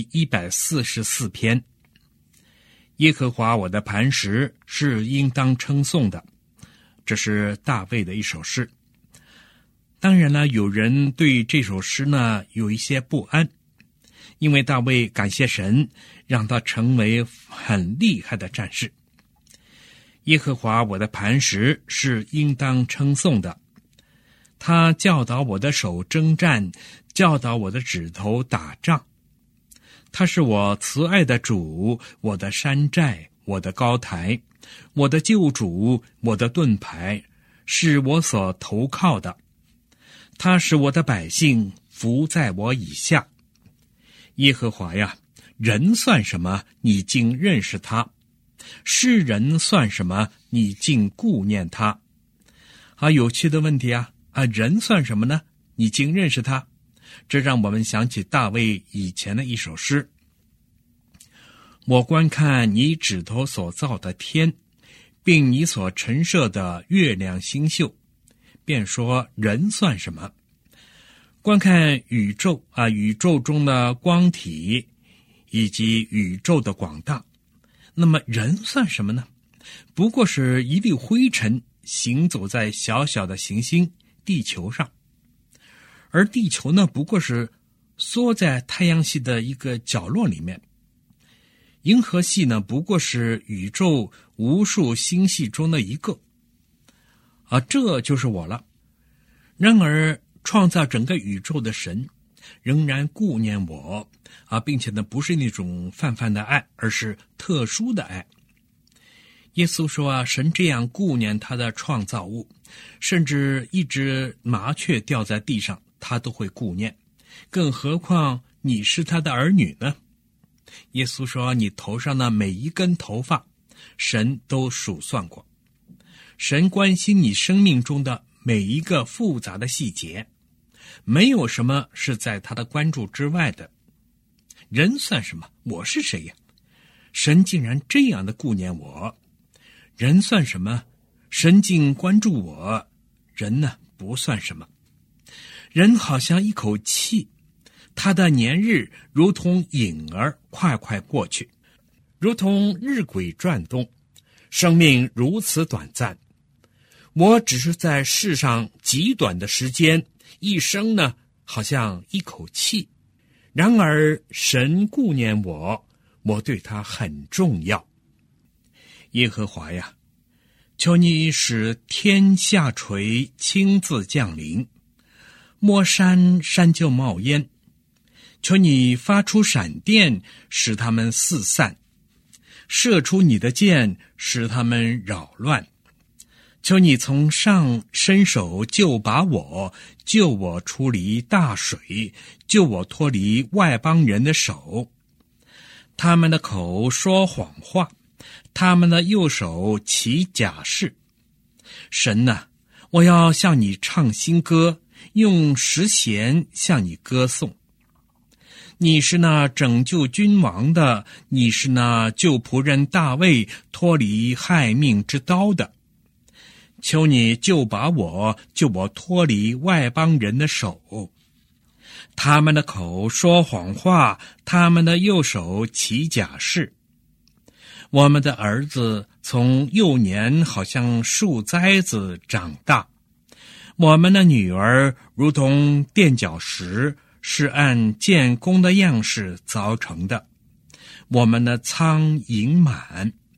144篇。耶和华我的磐石是应当称颂的，这是大卫的一首诗。当然了，有人对这首诗呢有一些不安，因为大卫感谢神让他成为很厉害的战士。耶和华我的磐石是应当称颂的，他教导我的手征战，教导我的指头打仗。他是我慈爱的主，我的山寨，我的高台，我的救主，我的盾牌，是我所投靠的。他使我的百姓服在我以下。耶和华呀，人算什么，你竟认识他？世人算什么，你竟顾念他？有趣的问题啊！人算什么呢？你竟认识他？这让我们想起大卫以前的一首诗：我观看你指头所造的天，并你所陈设的月亮星宿，便说人算什么？观看宇宙宇宙中的光体以及宇宙的广大，那么人算什么呢？不过是一粒灰尘，行走在小小的行星地球上。而地球呢，不过是缩在太阳系的一个角落里面。银河系呢，不过是宇宙无数星系中的一个。这就是我了。然而创造整个宇宙的神仍然顾念我并且呢，不是那种泛泛的爱，而是特殊的爱。耶稣说神这样顾念他的创造物，甚至一只麻雀掉在地上他都会顾念，更何况你是他的儿女呢？耶稣说你头上的每一根头发神都数算过。神关心你生命中的每一个复杂的细节，没有什么是在他的关注之外的。人算什么？我是谁呀？神竟然这样的顾念我。人算什么？神竟关注我。人呢，不算什么。人好像一口气，他的年日如同影儿快快过去，如同日晷转动，生命如此短暂。我只是在世上极短的时间，一生呢好像一口气。然而神顾念我，我对他很重要。耶和华呀，求你使天下垂，亲自降临，摸山，山就冒烟。求你发出闪电，使他们四散，射出你的箭，使他们扰乱。求你从上伸手救拔我，救我出离大水，救我脱离外邦人的手。他们的口说谎话，他们的右手起假誓。神哪，我要向你唱新歌，用十弦向你歌颂。你是那拯救君王的，你是那救仆人大卫脱离害命之刀的。求你救拔我，救我脱离外邦人的手。他们的口说谎话，他们的右手起假誓。我们的儿子从幼年好像树栽子长大，我们的女儿如同垫脚石，是按建工的样式凿成的。我们的仓盈满，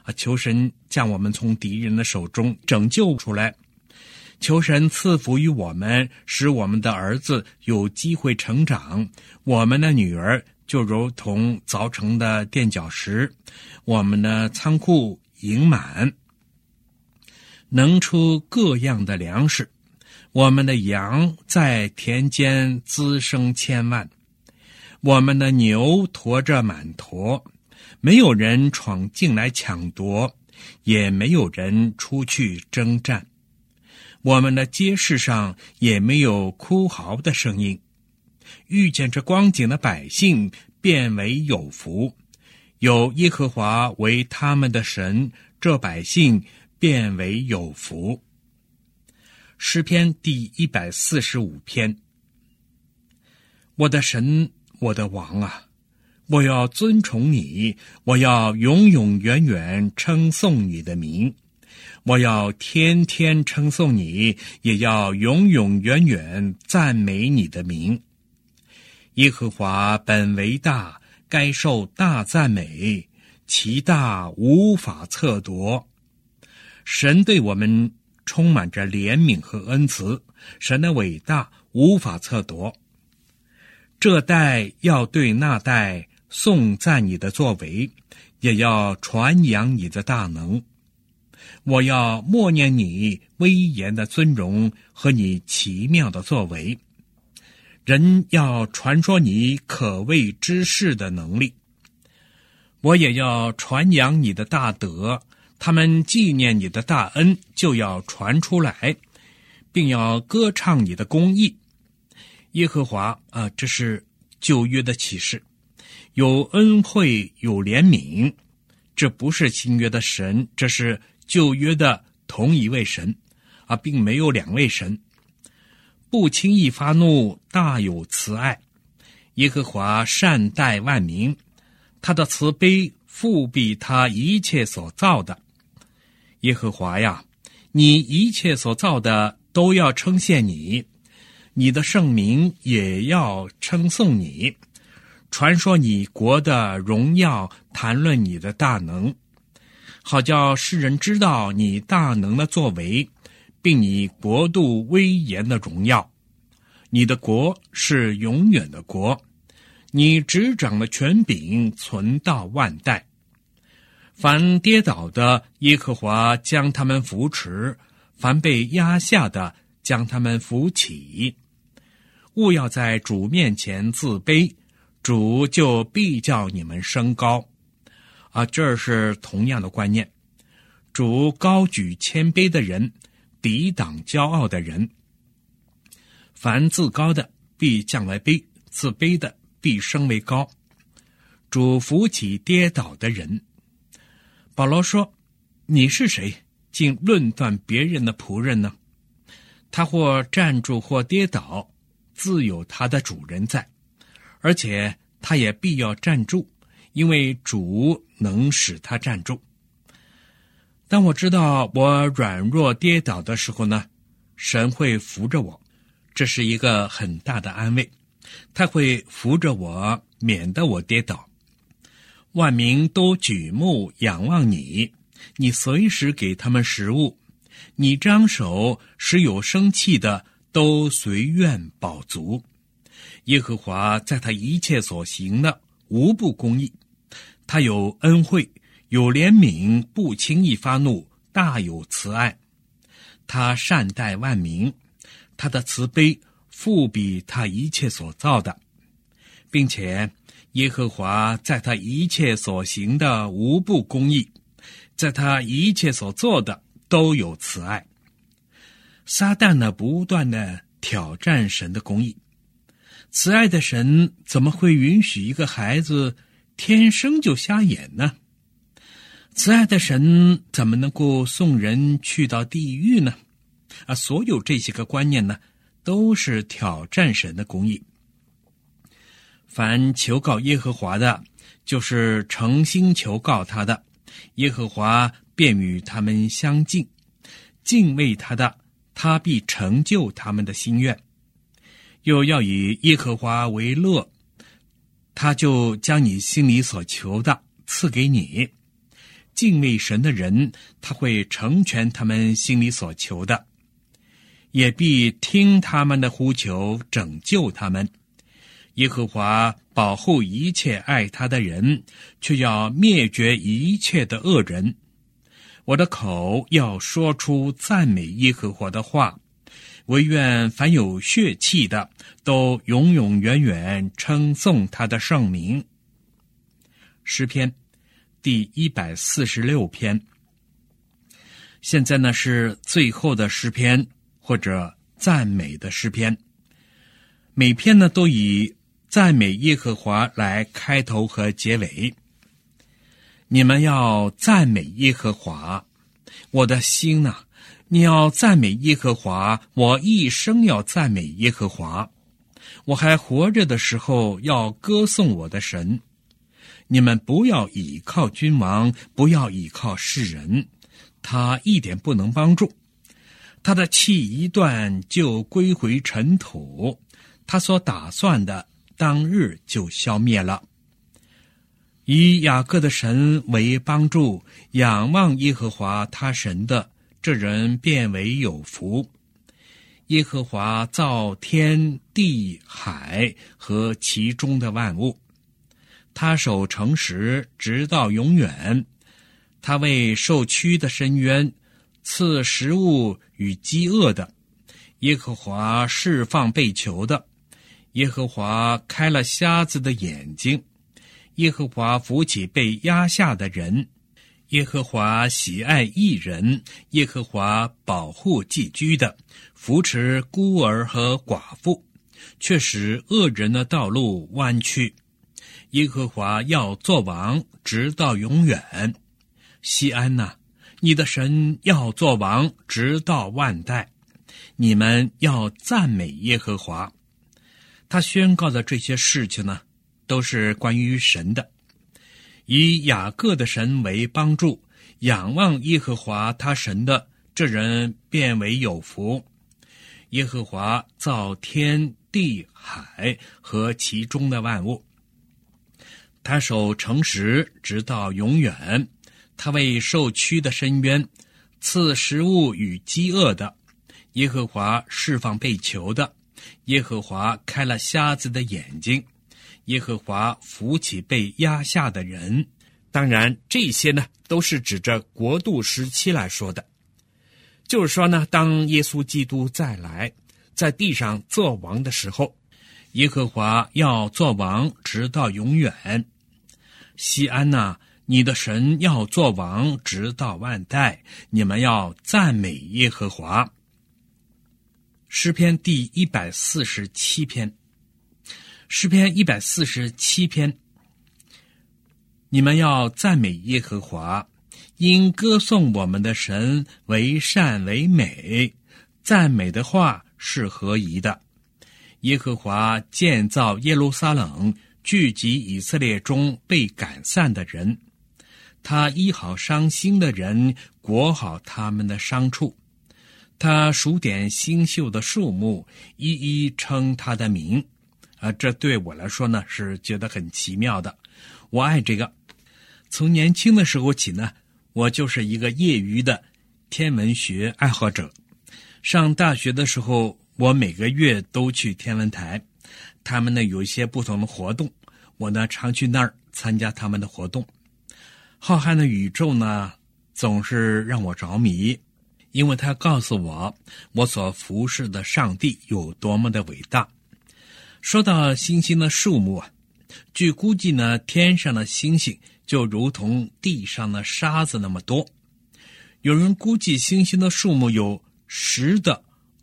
求神将我们从敌人的手中拯救出来，求神赐福于我们，使我们的儿子有机会成长，我们的女儿就如同凿成的垫脚石，我们的仓库盈满，能出各样的粮食，我们的羊在田间滋生千万，我们的牛驮着满驮，没有人闯进来抢夺，也没有人出去征战，我们的街市上也没有哭嚎的声音。遇见这光景的百姓变为有福，有耶和华为他们的神，这百姓变为有福。诗篇第145篇。我的神，我的王啊，我要尊崇你，我要永永远远称颂你的名，我要天天称颂你，也要永永远远赞美你的名。耶和华本为大，该受大赞美，其大无法测度。神对我们充满着怜悯和恩慈，神的伟大无法测度。这代要对那代颂赞你的作为，也要传扬你的大能。我要默念你威严的尊荣和你奇妙的作为，人要传说你可畏之事的能力。我也要传扬你的大德，他们纪念你的大恩就要传出来，并要歌唱你的公义。耶和华这是旧约的启示，有恩惠有怜悯，这不是新约的神，这是旧约的同一位神并没有两位神。不轻易发怒，大有慈爱。耶和华善待万民，他的慈悲复比他一切所造的。耶和华呀，你一切所造的都要称谢你，你的圣名也要称颂你，传说你国的荣耀，谈论你的大能，好叫世人知道你大能的作为，并你国度威严的荣耀。你的国是永远的国，你执掌的权柄存到万代。凡跌倒的，耶和华将他们扶持；凡被压下的，将他们扶起。勿要在主面前自卑，主就必叫你们升高。这是同样的观念。主高举谦卑的人，抵挡骄傲的人。凡自高的必降为卑，自卑的必升为高。主扶起跌倒的人。保罗说，你是谁，竟论断别人的仆人呢？他或站住或跌倒，自有他的主人在，而且他也必要站住，因为主能使他站住。当我知道我软弱跌倒的时候呢，神会扶着我，这是一个很大的安慰。他会扶着我，免得我跌倒。万民都举目仰望你，你随时给他们食物，你张手使有生气的都随愿饱足。耶和华在他一切所行的无不公义，他有恩惠，有怜悯，不轻易发怒，大有慈爱。他善待万民，他的慈悲复比他一切所造的，并且耶和华在他一切所行的无不公义，在他一切所做的都有慈爱。撒旦呢，不断的挑战神的公义。慈爱的神怎么会允许一个孩子天生就瞎眼呢？慈爱的神怎么能够送人去到地狱呢？所有这些个观念呢，都是挑战神的公义。凡求告耶和华的，就是诚心求告他的，耶和华便与他们相近。敬畏他的，他必成就他们的心愿。又要以耶和华为乐，他就将你心里所求的赐给你。 敬畏神的人，他会成全他们心里所求的，也必听他们的呼求，拯救他们。耶和华保护一切爱他的人，却要灭绝一切的恶人。我的口要说出赞美耶和华的话，惟愿凡有血气的都永永远远称颂他的圣名。诗篇第146篇。现在呢是最后的诗篇，或者赞美的诗篇。每篇呢都以赞美耶和华来开头和结尾。你们要赞美耶和华，我的心啊，你要赞美耶和华，我一生要赞美耶和华。我还活着的时候要歌颂我的神。你们不要倚靠君王，不要倚靠世人，他一点不能帮助。他的气一断就归回尘土，他所打算的当日就消灭了。以雅各的神为帮助，仰望耶和华他神的，这人便为有福。耶和华造天地海和其中的万物，他守诚实直到永远。他为受屈的伸冤，赐食物与饥饿的。耶和华释放被囚的，耶和华开了瞎子的眼睛，耶和华扶起被压下的人，耶和华喜爱义人，耶和华保护寄居的，扶持孤儿和寡妇，却使恶人的道路弯曲。耶和华要做王，直到永远。西安哪，你的神要做王，直到万代。你们要赞美耶和华。他宣告的这些事情呢，都是关于神的。以雅各的神为帮助，仰望耶和华他神的，这人便为有福。耶和华造天地海和其中的万物，他守诚实直到永远。他为受屈的伸冤，赐食物与饥饿的。耶和华释放被囚的，耶和华开了瞎子的眼睛，耶和华扶起被压下的人。当然这些呢都是指着国度时期来说的，就是说呢，当耶稣基督再来在地上做王的时候，耶和华要做王直到永远。西安哪，你的神要做王直到万代，你们要赞美耶和华。诗篇第147篇。诗篇147篇。你们要赞美耶和华，因歌颂我们的神为善为美，赞美的话是合宜的。耶和华建造耶路撒冷，聚集以色列中被赶散的人。他医好伤心的人，裹好他们的伤处。他数点星宿的数目，一一称他的名。这对我来说呢，是觉得很奇妙的。我爱这个。从年轻的时候起呢，我就是一个业余的天文学爱好者。上大学的时候，我每个月都去天文台，他们呢有一些不同的活动，我呢常去那儿参加他们的活动。浩瀚的宇宙呢，总是让我着迷，因为他告诉我，我所服侍的上帝有多么的伟大。说到星星的数目啊，据估计呢，天上的星星就如同地上的沙子那么多。有人估计星星的数目有10的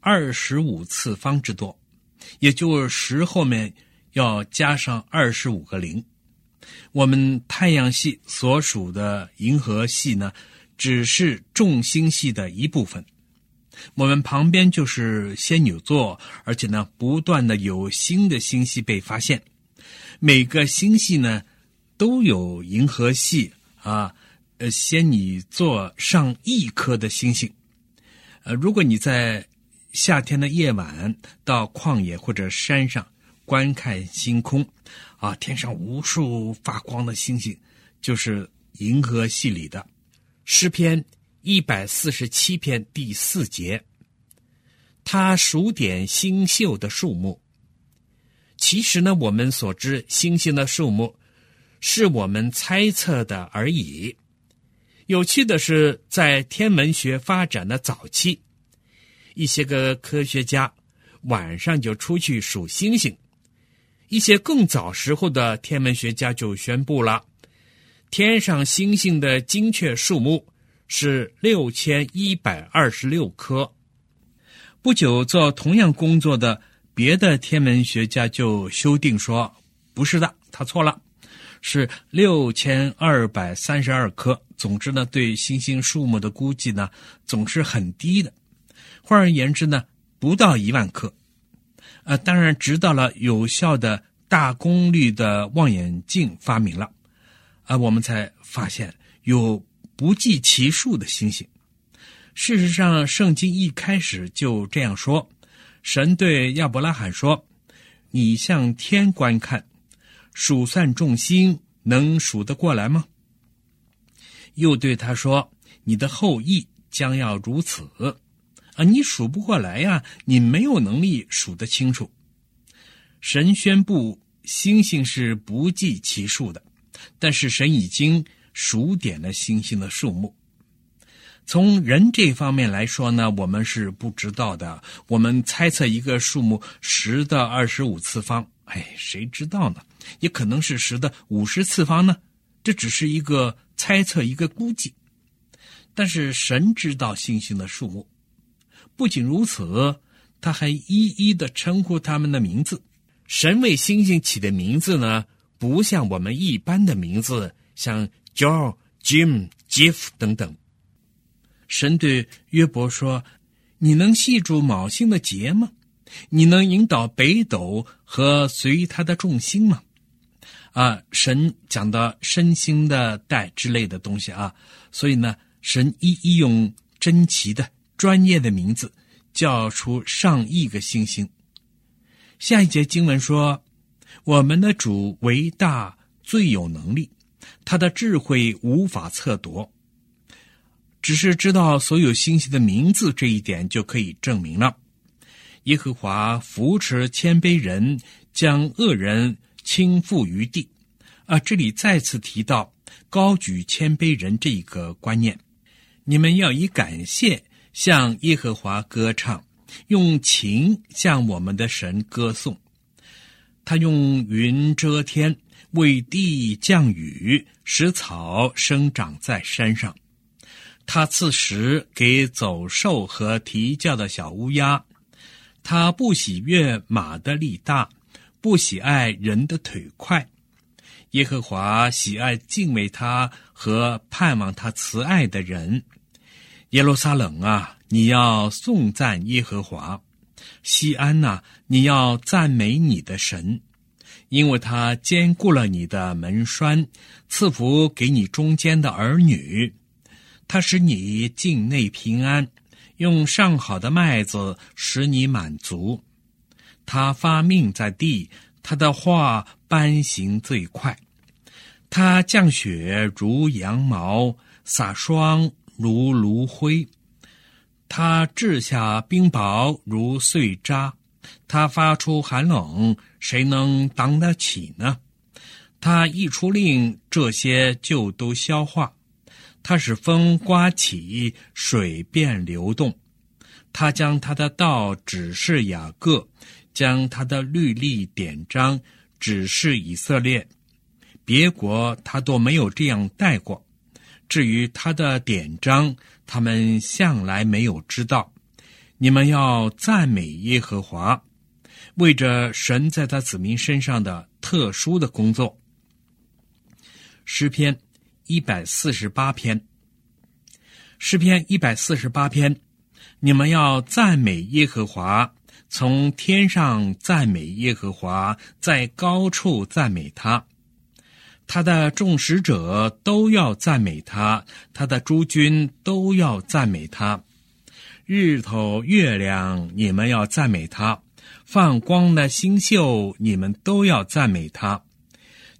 25次方之多，也就是10后面要加上25个零。我们太阳系所属的银河系呢，只是众星系的一部分。我们旁边就是仙女座，而且呢，不断的有新的星系被发现。每个星系呢，都有银河系仙女座上亿颗的星星。如果你在夏天的夜晚到旷野或者山上观看星空天上无数发光的星星，就是银河系里的。 诗篇147篇第4节，他数点星宿的数目。其实呢，我们所知星星的数目是我们猜测的而已。有趣的是，在天文学发展的早期，一些个科学家晚上就出去数星星。一些更早时候的天文学家就宣布了，天上星星的精确数目是6126颗。不久，做同样工作的别的天文学家就修订说，不是的，他错了，是6232颗。总之呢，对星星数目的估计呢，总是很低的。换而言之呢，不到10000颗。当然，直到了有效的大功率的望远镜发明了，我们才发现有不计其数的星星。事实上，圣经一开始就这样说，神对亚伯拉罕说，你向天观看，数算众星，能数得过来吗？又对他说，你的后裔将要如此。你数不过来呀，你没有能力数得清楚。神宣布星星是不计其数的，但是神已经数点了星星的数目。从人这方面来说呢，我们是不知道的。我们猜测一个数目10的25次方，谁知道呢？也可能是10的50次方呢，这只是一个猜测，一个估计。但是神知道星星的数目。不仅如此，他还一一的称呼他们的名字。神为星星起的名字呢，不像我们一般的名字，像 Joe、Jim、Jeff 等等。神对约伯说，你能系住昴星的结吗？你能引导北斗和随他的众星吗？神讲到身心的带之类的东西所以呢，神一一用珍奇的专业的名字叫出上亿个星星。下一节经文说，我们的主为大，最有能力，他的智慧无法测度。只是知道所有星星的名字这一点就可以证明了。耶和华扶持谦卑人，将恶人倾覆于地。这里再次提到高举谦卑人这一个观念。你们要以感谢向耶和华歌唱，用琴向我们的神歌颂。他用云遮天，为地降雨，使草生长在山上。他赐食给走兽和啼叫的小乌鸦。他不喜悦马的力大，不喜爱人的腿快。耶和华喜爱敬畏他和盼望他慈爱的人。耶路撒冷你要颂赞耶和华；西安你要赞美你的神，因为他坚固了你的门栓，赐福给你中间的儿女。他使你境内平安，用上好的麦子使你满足。他发命在地，他的话颁行最快。他降雪如羊毛，洒霜如炉灰。他掷下冰雹如碎渣，他发出寒冷，谁能挡得起呢？他一出令，这些就都消化。他使风刮起，水便流动。他将他的道指示雅各，将他的律例典章指示以色列。别国他都没有这样带过。至于他的典章，他们向来没有知道。你们要赞美耶和华，为着神在他子民身上的特殊的工作。诗篇148篇。诗篇148篇，你们要赞美耶和华，从天上赞美耶和华，在高处赞美他。他的众使者都要赞美他，他的诸军都要赞美他。日头月亮，你们要赞美他；放光的星宿，你们都要赞美他。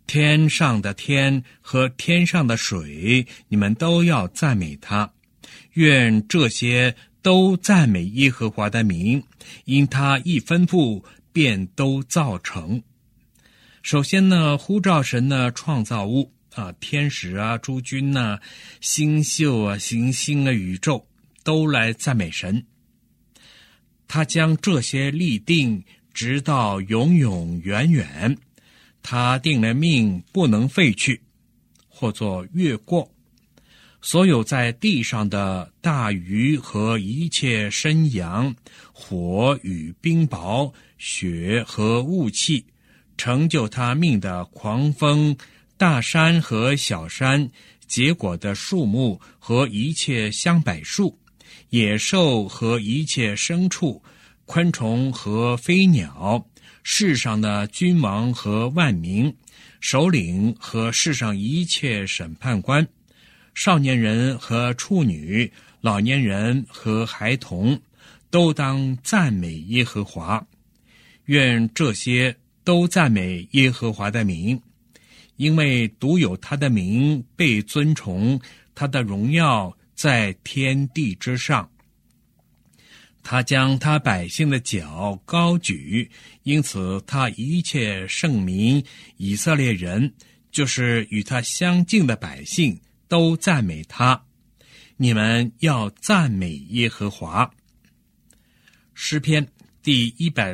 天上的天和天上的水，你们都要赞美他。愿这些都赞美耶和华的名，因他一吩咐便都造成。首先呢，呼召神的创造物天使啊、诸君啊、星宿啊、行星啊、宇宙都来赞美神。他将这些立定，直到永永远远。他定了命，不能废去，或作越过。所有在地上的大鱼和一切生羊、火与冰雹、雪和雾气，成就他命的狂风、大山和小山、结果的树木和一切香柏树、野兽和一切牲畜、昆虫和飞鸟，世上的君王和万民、首领和世上一切审判官、少年人和处女、老年人和孩童，都当赞美耶和华。愿这些都赞美耶和华的名，因为独有他的名被尊崇，他的荣耀在天地之上。他将他百姓的脚高举，因此他一切圣民以色列人，就是与他相近的百姓，都赞美他。你们要赞美耶和华。诗篇第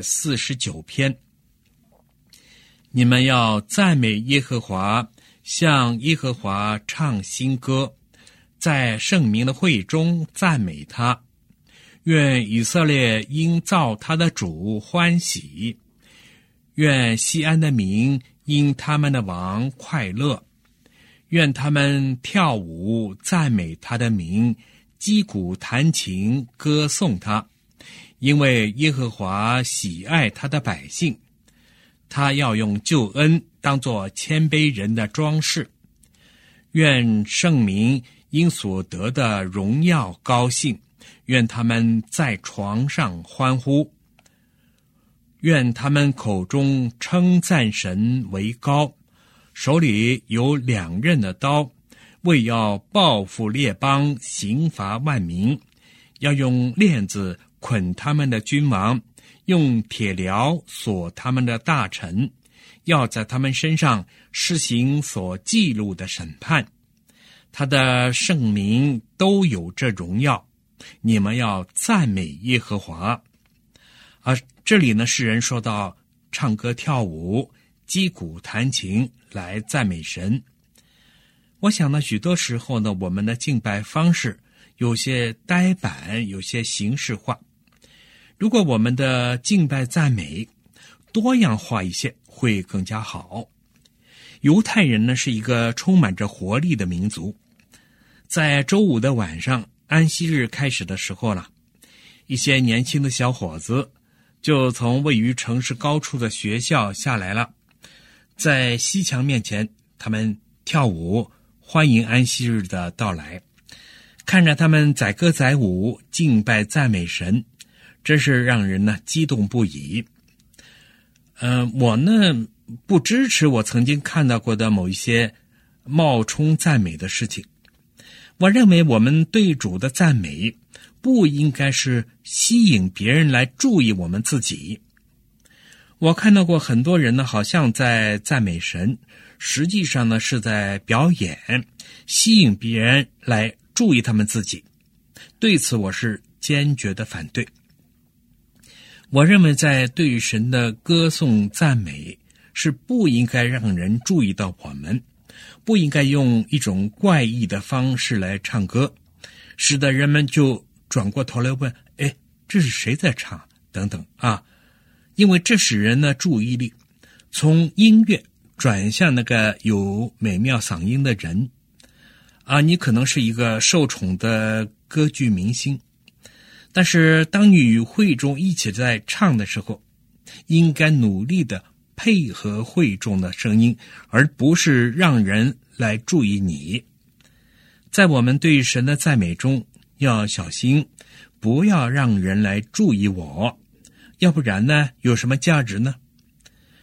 149篇。你们要赞美耶和华，向耶和华唱新歌，在圣民的会中赞美他。愿以色列因造他的主欢喜，愿西安的民因他们的王快乐。愿他们跳舞赞美他的名，击鼓弹琴歌颂他，因为耶和华喜爱他的百姓，他要用救恩当作谦卑人的装饰。愿圣民因所得的荣耀高兴，愿他们在床上欢呼，愿他们口中称赞神为高，手里有两刃的刀，为要报复列邦，刑罚万民，要用链子捆他们的君王，用铁镣锁他们的大臣，要在他们身上施行所记录的审判。他的圣民都有这荣耀，你们要赞美耶和华。这里呢，诗人说到唱歌跳舞、击鼓弹琴来赞美神。我想呢，许多时候呢，我们的敬拜方式有些呆板，有些形式化。如果我们的敬拜赞美多样化一些，会更加好。犹太人呢，是一个充满着活力的民族。在周五的晚上，安息日开始的时候了，一些年轻的小伙子就从位于城市高处的学校下来了，在西墙面前，他们跳舞欢迎安息日的到来。看着他们载歌载舞，敬拜赞美神，真是让人呢激动不已。我呢不支持我曾经看到过的某一些冒充赞美的事情。我认为我们对主的赞美不应该是吸引别人来注意我们自己。我看到过很多人呢，好像在赞美神，实际上呢是在表演，吸引别人来注意他们自己。对此我是坚决的反对。我认为在对于神的歌颂赞美是不应该让人注意到我们，不应该用一种怪异的方式来唱歌，使得人们就转过头来问，这是谁在唱等等因为这使人的注意力从音乐转向那个有美妙嗓音的人你可能是一个受宠的歌剧明星，但是当你与会众一起在唱的时候，应该努力的配合会众的声音，而不是让人来注意你。在我们对神的赞美中要小心，不要让人来注意我，要不然呢，有什么价值呢？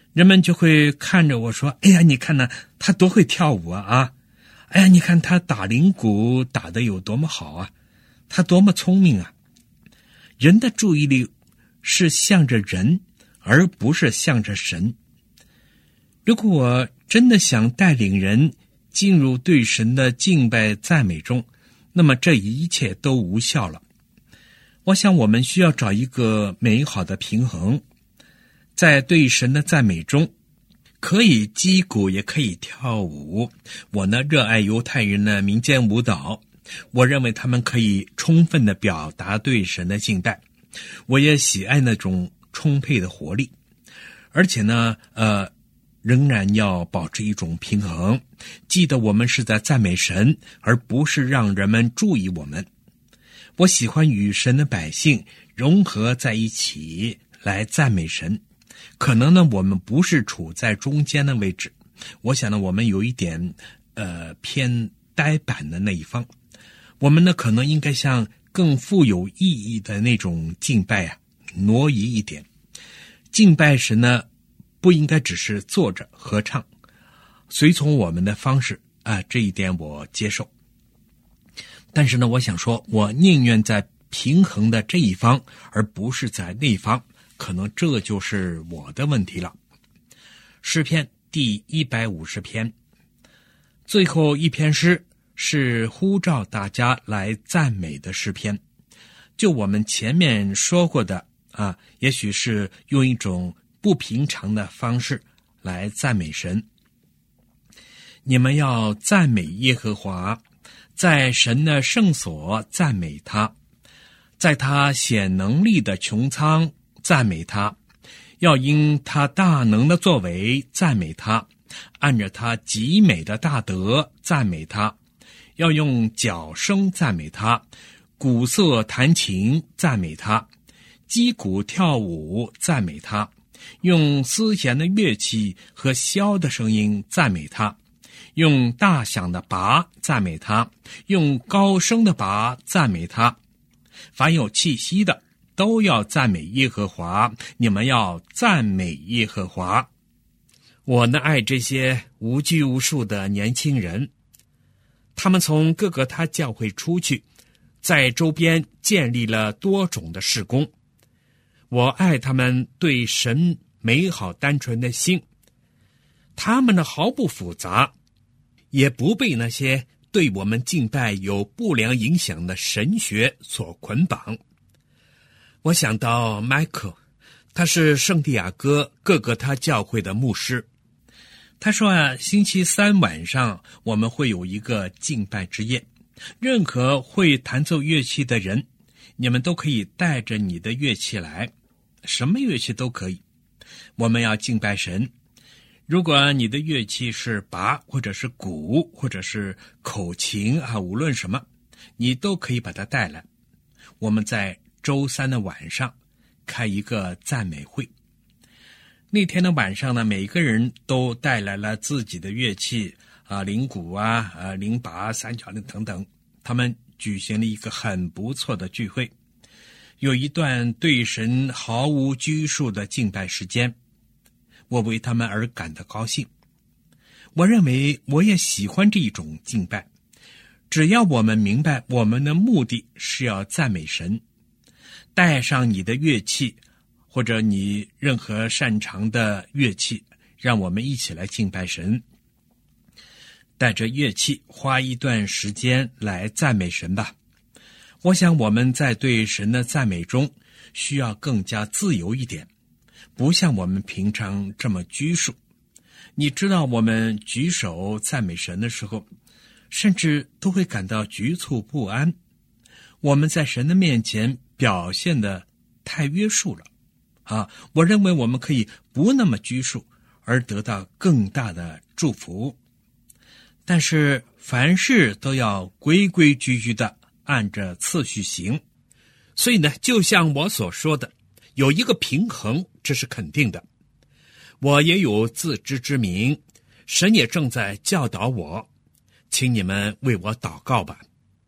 人们就会看着我说，哎呀，你看呢，他多会跳舞啊！哎呀，你看他打铃鼓打得有多么好啊，他多么聪明啊！人的注意力是向着人，而不是向着神。如果我真的想带领人进入对神的敬拜赞美中，那么这一切都无效了。我想我们需要找一个美好的平衡，在对神的赞美中，可以击鼓也可以跳舞。我呢，热爱犹太人的民间舞蹈，我认为他们可以充分地表达对神的敬拜。我也喜爱那种充沛的活力，而且呢，仍然要保持一种平衡，记得我们是在赞美神，而不是让人们注意我们。我喜欢与神的百姓融合在一起来赞美神。可能呢，我们不是处在中间的位置，我想呢，我们有一点偏呆板的那一方。我们呢，可能应该向更富有意义的那种敬拜啊挪移一点。敬拜神呢，不应该只是坐着合唱，随从我们的方式啊，这一点我接受。但是呢，我想说，我宁愿在平衡的这一方，而不是在那一方。可能这就是我的问题了。诗篇第150篇，最后一篇诗是呼召大家来赞美的诗篇。就我们前面说过的啊，也许是用一种不平常的方式来赞美神。你们要赞美耶和华，在神的圣所赞美他，在他显能力的穹苍赞美他，要因他大能的作为赞美他，按着他极美的大德赞美他，要用角声赞美他，鼓瑟弹琴赞美他，击鼓跳舞赞美他，用丝弦的乐器和箫的声音赞美他，用大响的钹赞美他，用高声的钹赞美他。凡有气息的都要赞美耶和华，你们要赞美耶和华。我呢，爱这些无拘无束的年轻人，他们从各个他教会出去，在周边建立了多种的事工。我爱他们对神美好单纯的心，他们呢毫不复杂，也不被那些对我们敬拜有不良影响的神学所捆绑。我想到迈克，他是圣地亚哥各个他教会的牧师。他说啊，星期三晚上我们会有一个敬拜之夜，任何会弹奏乐器的人，你们都可以带着你的乐器来，什么乐器都可以。我们要敬拜神。如果你的乐器是钹或者是鼓或者是口琴啊，无论什么，你都可以把它带来。我们在周三的晚上开一个赞美会。那天的晚上呢，每个人都带来了自己的乐器啊，铃鼓啊，铃钹、三角铃等等。他们举行了一个很不错的聚会，有一段对神毫无拘束的敬拜时间，我为他们而感到高兴。我认为我也喜欢这一种敬拜，只要我们明白我们的目的是要赞美神，带上你的乐器或者你任何擅长的乐器，让我们一起来敬拜神。带着乐器花一段时间来赞美神吧。我想我们在对神的赞美中需要更加自由一点，不像我们平常这么拘束。你知道我们举手赞美神的时候，甚至都会感到局促不安。我们在神的面前表现得太约束了啊！我认为我们可以不那么拘束，而得到更大的祝福。但是凡事都要规规矩矩的按着次序行。所以呢，就像我所说的，有一个平衡，这是肯定的。我也有自知之明，神也正在教导我，请你们为我祷告吧。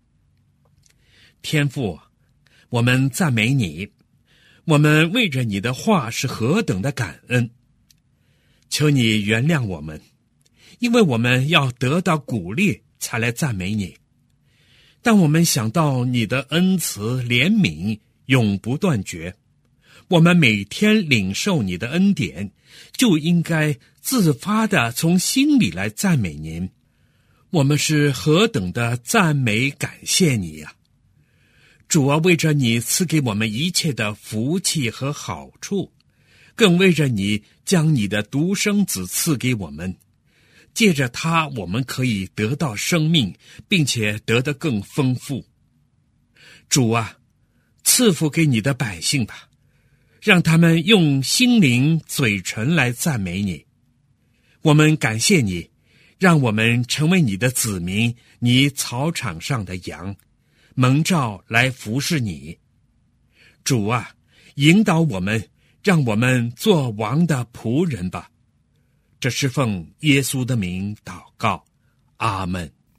天父，我们赞美你，我们为着你的话是何等的感恩。 求你原谅我们，因为我们要得到鼓励才来赞美你。但我们想到你的恩慈怜悯永不断绝，我们每天领受你的恩典，就应该自发地从心里来赞美您。我们是何等的赞美感谢你呀！主啊，为着你赐给我们一切的福气和好处，更为着你将你的独生子赐给我们，借着他我们可以得到生命，并且得得更丰富。主啊，赐福给你的百姓吧，让他们用心灵嘴唇来赞美你。我们感谢你，让我们成为你的子民，你草场上的羊，蒙召来服侍你。主啊，引导我们，让我们做王的仆人吧。这是奉耶稣的名祷告，阿们。